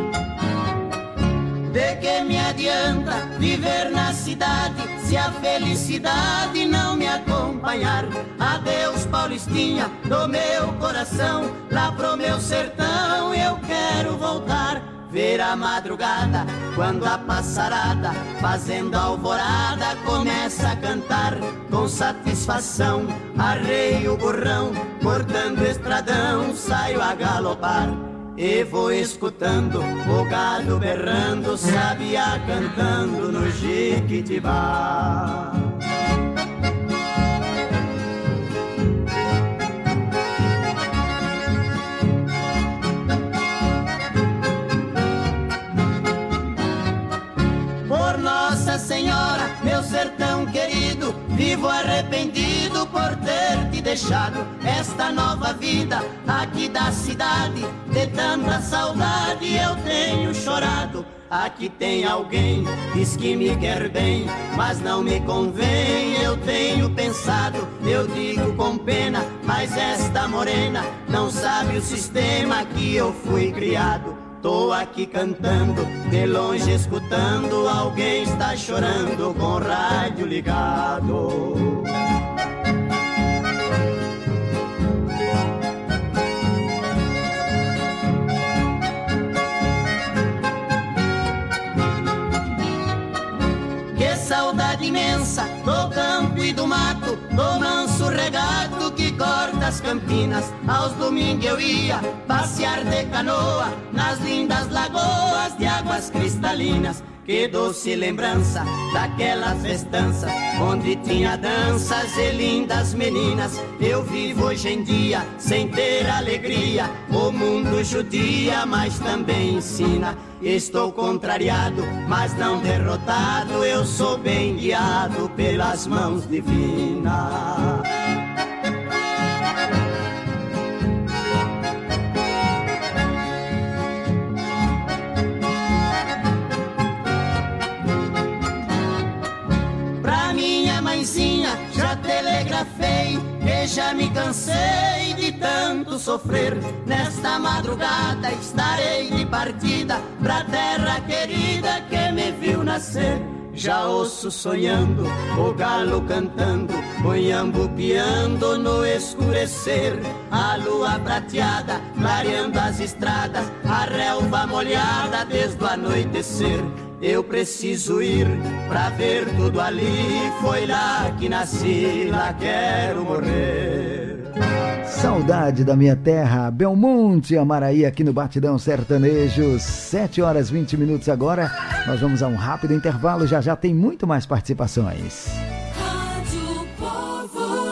De que me adianta viver na cidade se a felicidade não me acompanhar? Adeus, Paulistinha, do meu coração, lá pro meu sertão eu quero voltar. Ver a madrugada, quando a passarada, fazendo alvorada, começa a cantar. Com satisfação, arreio o burrão, cortando estradão, saio a galopar. E vou escutando o gado berrando, sabiá cantando no Jequitibá. Por Nossa Senhora, meu sertão querido, vivo arrependido por ter te deixado. Esta nova vida aqui da cidade, de tanta saudade eu tenho chorado. Aqui tem alguém, diz que me quer bem, mas não me convém, eu tenho pensado. Eu digo com pena, mas esta morena não sabe o sistema que eu fui criado. Tô aqui cantando, de longe escutando, alguém está chorando com o rádio ligado. Que saudade imensa do campo e do mato, do manso regato que corta as campinas. Aos domingos eu ia passear de canoa nas lindas lagoas de águas cristalinas. Que doce lembrança daquela festança onde tinha danças e lindas meninas. Eu vivo hoje em dia sem ter alegria, o mundo judia, mas também ensina. Estou contrariado, mas não derrotado, eu sou bem guiado pelas mãos divinas. Já telegrafei que já me cansei de tanto sofrer. Nesta madrugada estarei de partida pra terra querida que me viu nascer. Já ouço sonhando, o galo cantando, boiambo piando no escurecer. A lua prateada, clareando as estradas, a relva molhada desde o anoitecer. Eu preciso ir pra ver tudo ali, foi lá que nasci, lá quero morrer.
Saudade da minha terra, Belmonte, Amaraí, aqui no Batidão Sertanejo, 7h20 agora. Nós vamos a um rápido intervalo, já já tem muito mais participações.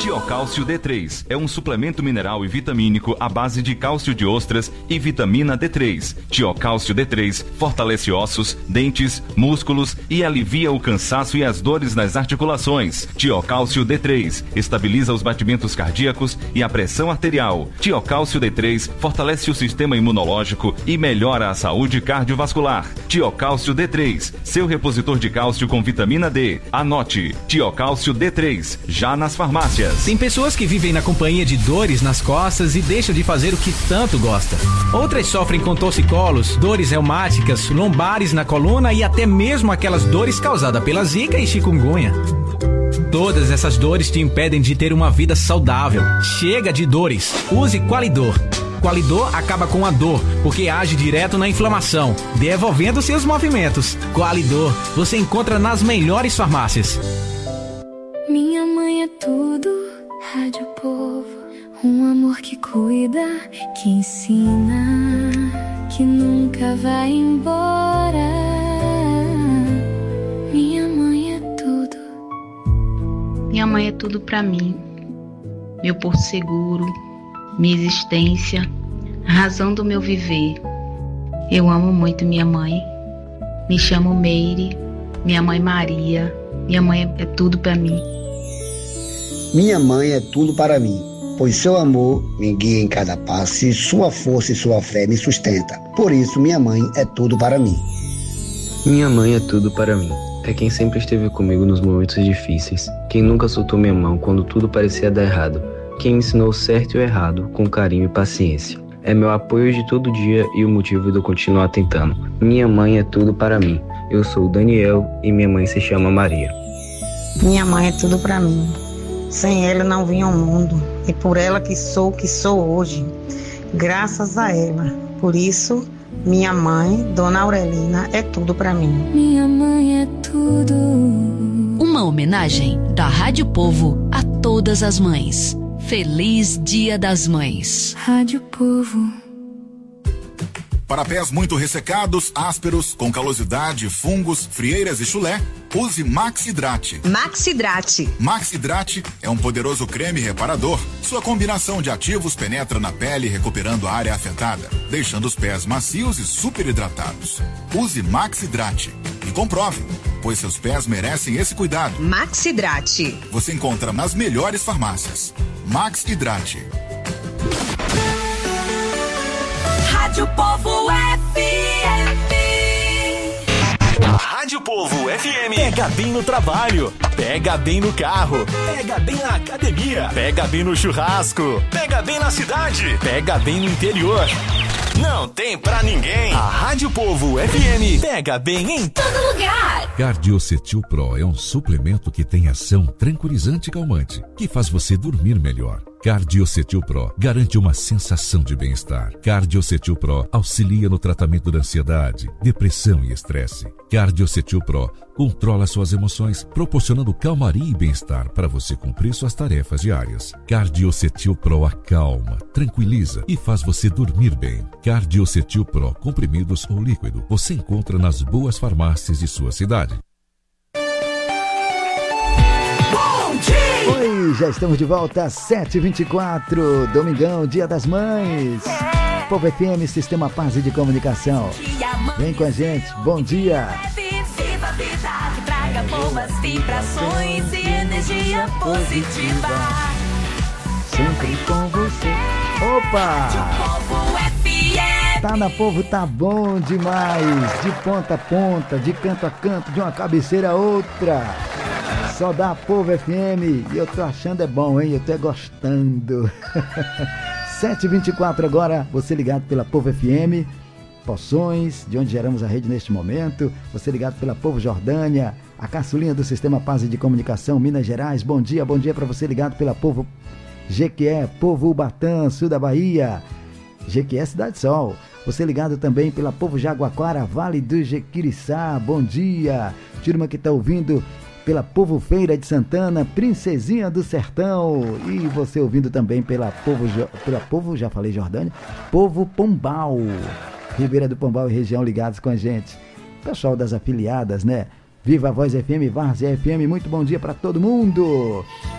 Tiocálcio D3 é um suplemento mineral e vitamínico à base de cálcio de ostras e vitamina D3. Tiocálcio D3 fortalece ossos, dentes, músculos e alivia o cansaço e as dores nas articulações. Tiocálcio D3 estabiliza os batimentos cardíacos e a pressão arterial. Tiocálcio D3 fortalece o sistema imunológico e melhora a saúde cardiovascular. Tiocálcio D3, seu repositor de cálcio com vitamina D. Anote, Tiocálcio D3, já nas farmácias.
Tem pessoas que vivem na companhia de dores nas costas e deixam de fazer o que tanto gosta. Outras sofrem com torcicolos, dores reumáticas, lombares na coluna e até mesmo aquelas dores causadas pela zika e chikungunya. Todas essas dores te impedem de ter uma vida saudável. Chega de dores. Use Qualidor. Qualidor acaba com a dor, porque age direto na inflamação, devolvendo seus movimentos. Qualidor, você encontra nas melhores farmácias.
Minha mãe é tudo, Rádio Povo. Um amor que cuida, que ensina, que nunca vai embora. Minha mãe é tudo.
Minha mãe é tudo pra mim. Meu porto seguro, minha existência, a razão do meu viver. Eu amo muito minha mãe. Me chamo Meire, minha mãe Maria. Minha mãe é tudo para mim.
Minha mãe é tudo para mim, pois seu amor me guia em cada passo e sua força e sua fé me sustenta. Por isso, minha mãe é tudo para mim.
Minha mãe é tudo para mim. É quem sempre esteve comigo nos momentos difíceis, quem nunca soltou minha mão quando tudo parecia dar errado, quem me ensinou o certo e o errado com carinho e paciência. É meu apoio de todo dia e o motivo de eu continuar tentando. Minha mãe é tudo para mim. Eu sou o Daniel e minha mãe se chama Maria.
Minha mãe é tudo para mim. Sem ela não vinha ao mundo. E por ela que sou hoje. Graças a ela. Por isso, minha mãe, Dona Aurelina, é tudo para mim.
Minha mãe é tudo.
Uma homenagem da Rádio Povo a todas as mães. Feliz Dia das Mães.
Rádio Povo.
Para pés muito ressecados, ásperos, com calosidade, fungos, frieiras e chulé, use Maxidrate.
Maxidrate.
Maxidrate é um poderoso creme reparador. Sua combinação de ativos penetra na pele, recuperando a área afetada, deixando os pés macios e super hidratados. Use Maxidrate e comprove, pois seus pés merecem esse cuidado.
Maxidrate.
Você encontra nas melhores farmácias. Maxidrate.
Rádio Povo FM. A Rádio Povo FM pega bem no trabalho, pega bem no carro, pega bem na academia, pega bem no churrasco, pega bem na cidade, pega bem no interior. Não tem pra ninguém. A Rádio Povo FM pega bem em todo lugar.
Cardiocetil Pro é um suplemento que tem ação tranquilizante e calmante, que faz você dormir melhor. Cardiocetil Pro garante uma sensação de bem-estar. Cardiocetil Pro auxilia no tratamento da ansiedade, depressão e estresse. Cardiocetil Pro controla suas emoções, proporcionando calmaria e bem-estar para você cumprir suas tarefas diárias. Cardiocetil Pro acalma, tranquiliza e faz você dormir bem. Cardiocetil Pro, comprimidos ou líquido, você encontra nas boas farmácias de sua cidade.
Oi, já estamos de volta, 7h24, domingão, Dia das Mães. Povo FM, Sistema Paz de Comunicação. Vem com a gente, bom dia.
Viva a vida, que traga boas vibrações e energia positiva.
Sempre com você. Opa! Tá na Povo, tá bom demais. De ponta a ponta, de canto a canto, de uma cabeceira a outra. Só dá Povo FM. E eu tô achando é bom, hein? Eu tô gostando. 7h24 agora, você ligado pela Povo FM. Poções, de onde geramos a rede neste momento. Você ligado pela Povo Jordânia, a caçulinha do Sistema Paz de Comunicação, Minas Gerais. Bom dia para você ligado pela Povo Jequié, Povo Ubatã, sul da Bahia. Jequié, Cidade Sol. Você ligado também pela Povo Jaguaquara, Vale do Jequiriçá. Bom dia. Turma que tá ouvindo pela Povo Feira de Santana, Princesinha do Sertão. E você ouvindo também pela Povo, já falei Jordânia, Povo Pombal, Ribeira do Pombal e região ligados com a gente. Pessoal das afiliadas, né? Viva a Voz FM, Várzea FM, muito bom dia para todo mundo.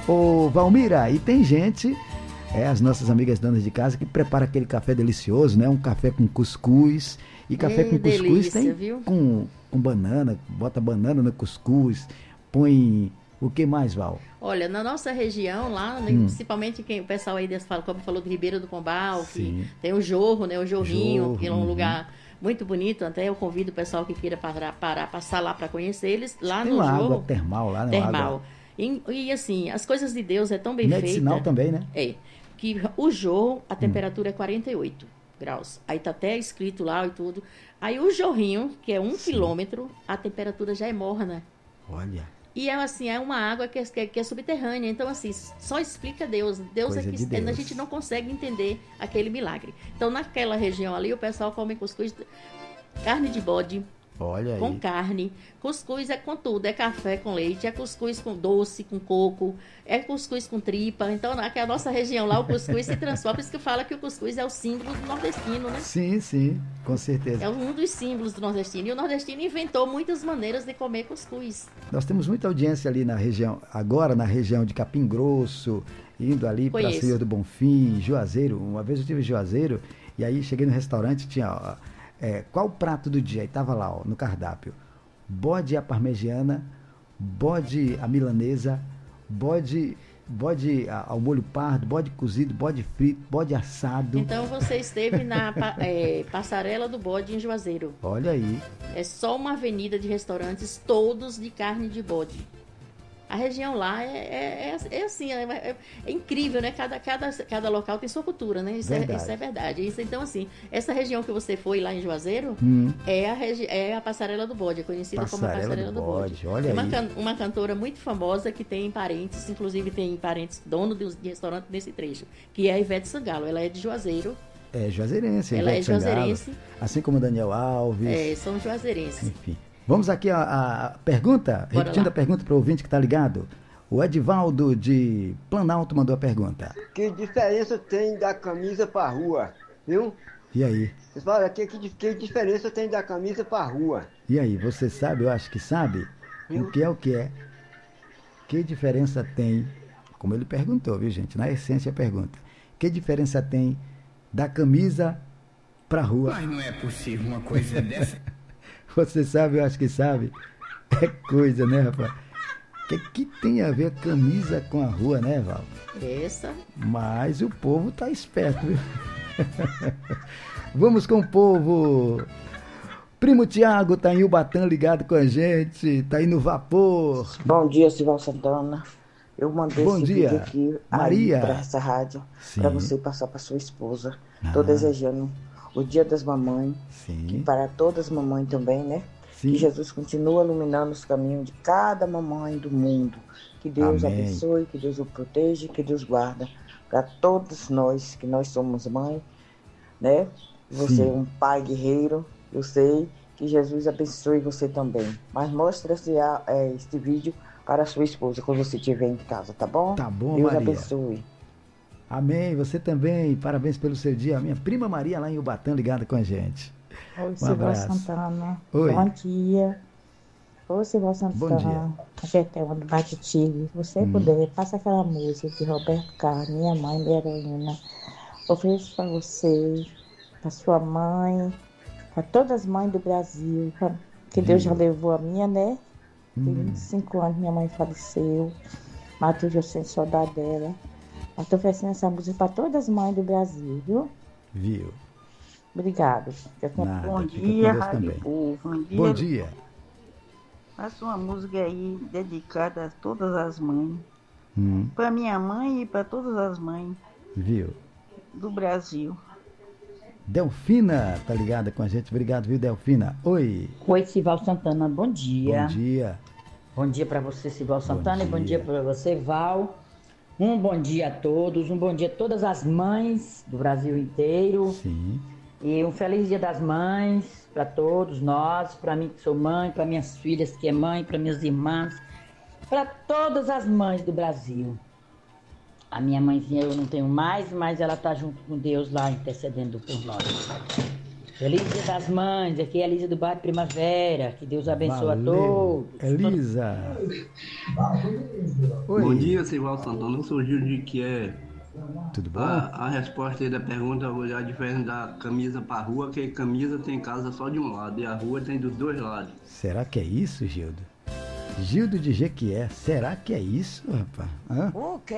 Ô Valmira, e tem gente, as nossas amigas donas de casa, que prepara aquele café delicioso, né? Um café com cuscuz. E café com cuscuz
delícia,
tem
viu?
Com banana, bota banana no cuscuz, põe... O que mais, Val?
Olha, na nossa região lá, principalmente o pessoal aí como falou de Ribeira do Pombal, que tem o jorro, né? O jorrinho, que é um lugar muito bonito. Até eu convido o pessoal que queira passar lá para conhecer eles. Lá
tem
no
uma
jorro.
Água termal lá, né?
Termal. E assim, as coisas de Deus é tão bem feita.
Medicinal também, né?
Que o jorro, a temperatura é 48 graus. Aí tá até escrito lá e tudo. Aí o jorrinho, que é 1 quilômetro, a temperatura já é morna.
Olha.
E é uma água que é subterrânea. Então, assim, só explica Deus. Deus
Coisa
é que
de Deus.
A gente não consegue entender aquele milagre. Então, naquela região ali, o pessoal come cuscuz, carne de bode.
Olha
com
aí.
carne, cuscuz é com tudo, é café com leite, é cuscuz com doce, com coco, é cuscuz com tripa. Então, na nossa região lá, o cuscuz se transforma. Por isso que fala que o cuscuz é o símbolo do nordestino, né?
Sim, com certeza.
É um dos símbolos do nordestino. E o nordestino inventou muitas maneiras de comer cuscuz.
Nós temos muita audiência ali na região, agora na região de Capim Grosso, indo ali para Senhor do Bonfim, Juazeiro. Uma vez eu estive em Juazeiro e aí cheguei no restaurante, tinha... qual o prato do dia? E estava lá, no cardápio. Bode à parmegiana, bode à milanesa, bode ao molho pardo, bode cozido, bode frito, bode assado.
Então você esteve na Passarela do Bode em Juazeiro.
Olha aí.
É só uma avenida de restaurantes, todos de carne de bode. A região lá é assim, é incrível, né? Cada local tem sua cultura, né? Isso é verdade. Então, assim, essa região que você foi lá em Juazeiro é a Passarela do Bode, é conhecida como a Passarela do Bode.
Olha
tem uma cantora muito famosa que tem parentes, inclusive tem parentes dono de restaurante nesse trecho, que é a Ivete Sangalo. Ela é de Juazeiro.
É juazeirense.
Ela é juazeirense.
Assim como Daniel Alves.
São juazeirenses.
Enfim. Vamos aqui a pergunta, repetindo a pergunta para o ouvinte que está ligado. O Edivaldo de Planalto mandou a pergunta.
Que diferença tem da camisa para rua, viu?
E aí?
Vocês falam aqui, que diferença tem da camisa para rua?
E aí, você sabe, eu acho que sabe, o que é o que é? Que diferença tem, como ele perguntou, viu gente? Na essência a pergunta. Que diferença tem da camisa para rua?
Mas não é possível uma coisa dessa.
Você sabe, eu acho que sabe. É coisa, né, rapaz? O que tem a ver a camisa com a rua, né, Val? Mas o povo tá esperto, viu? Vamos com o povo. Primo Tiago tá em Ubatã ligado com a gente. Tá aí no vapor.
Bom dia, Sival Santana. Eu mandei esse vídeo aqui
Maria.
Para essa rádio, para você passar para sua esposa. Tô desejando o Dia das Mamães, que para todas as mamães também, né? Sim. Que Jesus continue iluminando os caminhos de cada mamãe do mundo. Que Deus abençoe, que Deus o proteja, que Deus guarda. Para todos nós, que nós somos mãe, né? Você é um pai guerreiro, eu sei. Que Jesus abençoe você também. Mas mostre este vídeo para a sua esposa quando você estiver em casa, tá bom?
Tá bom,
Deus
Maria.
abençoe.
Amém, você também. Parabéns pelo seu dia. A minha prima Maria lá em Ubatã ligada com a gente.
Oi, Sival Santana.
Oi.
Bom dia. Oi, Sival Santana.
Bom dia.
A gente é uma do Bate-Tigre. Se você puder, passa aquela música de Roberto Carlos, minha mãe, minha heroína. Ofereço para você, para sua mãe, para todas as mães do Brasil. Que Deus já levou a minha, né? Tem 25 anos, minha mãe faleceu. Matou, eu sinto saudade dela. Eu estou oferecendo essa música para todas as mães do Brasil, viu?
Viu?
Obrigado. Bom dia, Rádio
Povo.
Bom dia.
Faça uma música aí dedicada a todas as mães.
Para minha mãe e para todas as mães.
Viu?
Do Brasil.
Delfina tá ligada com a gente. Obrigado, viu, Delfina? Oi.
Oi, Sival Santana. Bom dia.
Bom dia.
Bom dia para você, Sival Santana. E bom dia para você, Val. Um bom dia a todos. Um bom dia a todas as mães do Brasil inteiro.
Sim.
E um feliz Dia das Mães para todos nós, para mim que sou mãe, para minhas filhas que é mãe, para minhas irmãs, para todas as mães do Brasil. A minha mãezinha eu não tenho mais, mas ela está junto com Deus lá intercedendo por nós. Feliz Dia das Mães, aqui é a Elisa do Bairro Primavera, que Deus abençoe a todos.
Elisa.
Oi. Bom dia, Silval Santana, eu sou o Gil de que é...
Tudo bom?
A resposta aí da pergunta é a diferença da camisa para rua, que camisa tem casa só de um lado e a rua tem dos dois lados.
Será que é isso, Gildo? Gildo de Jequié, será que é isso, rapaz? Hã?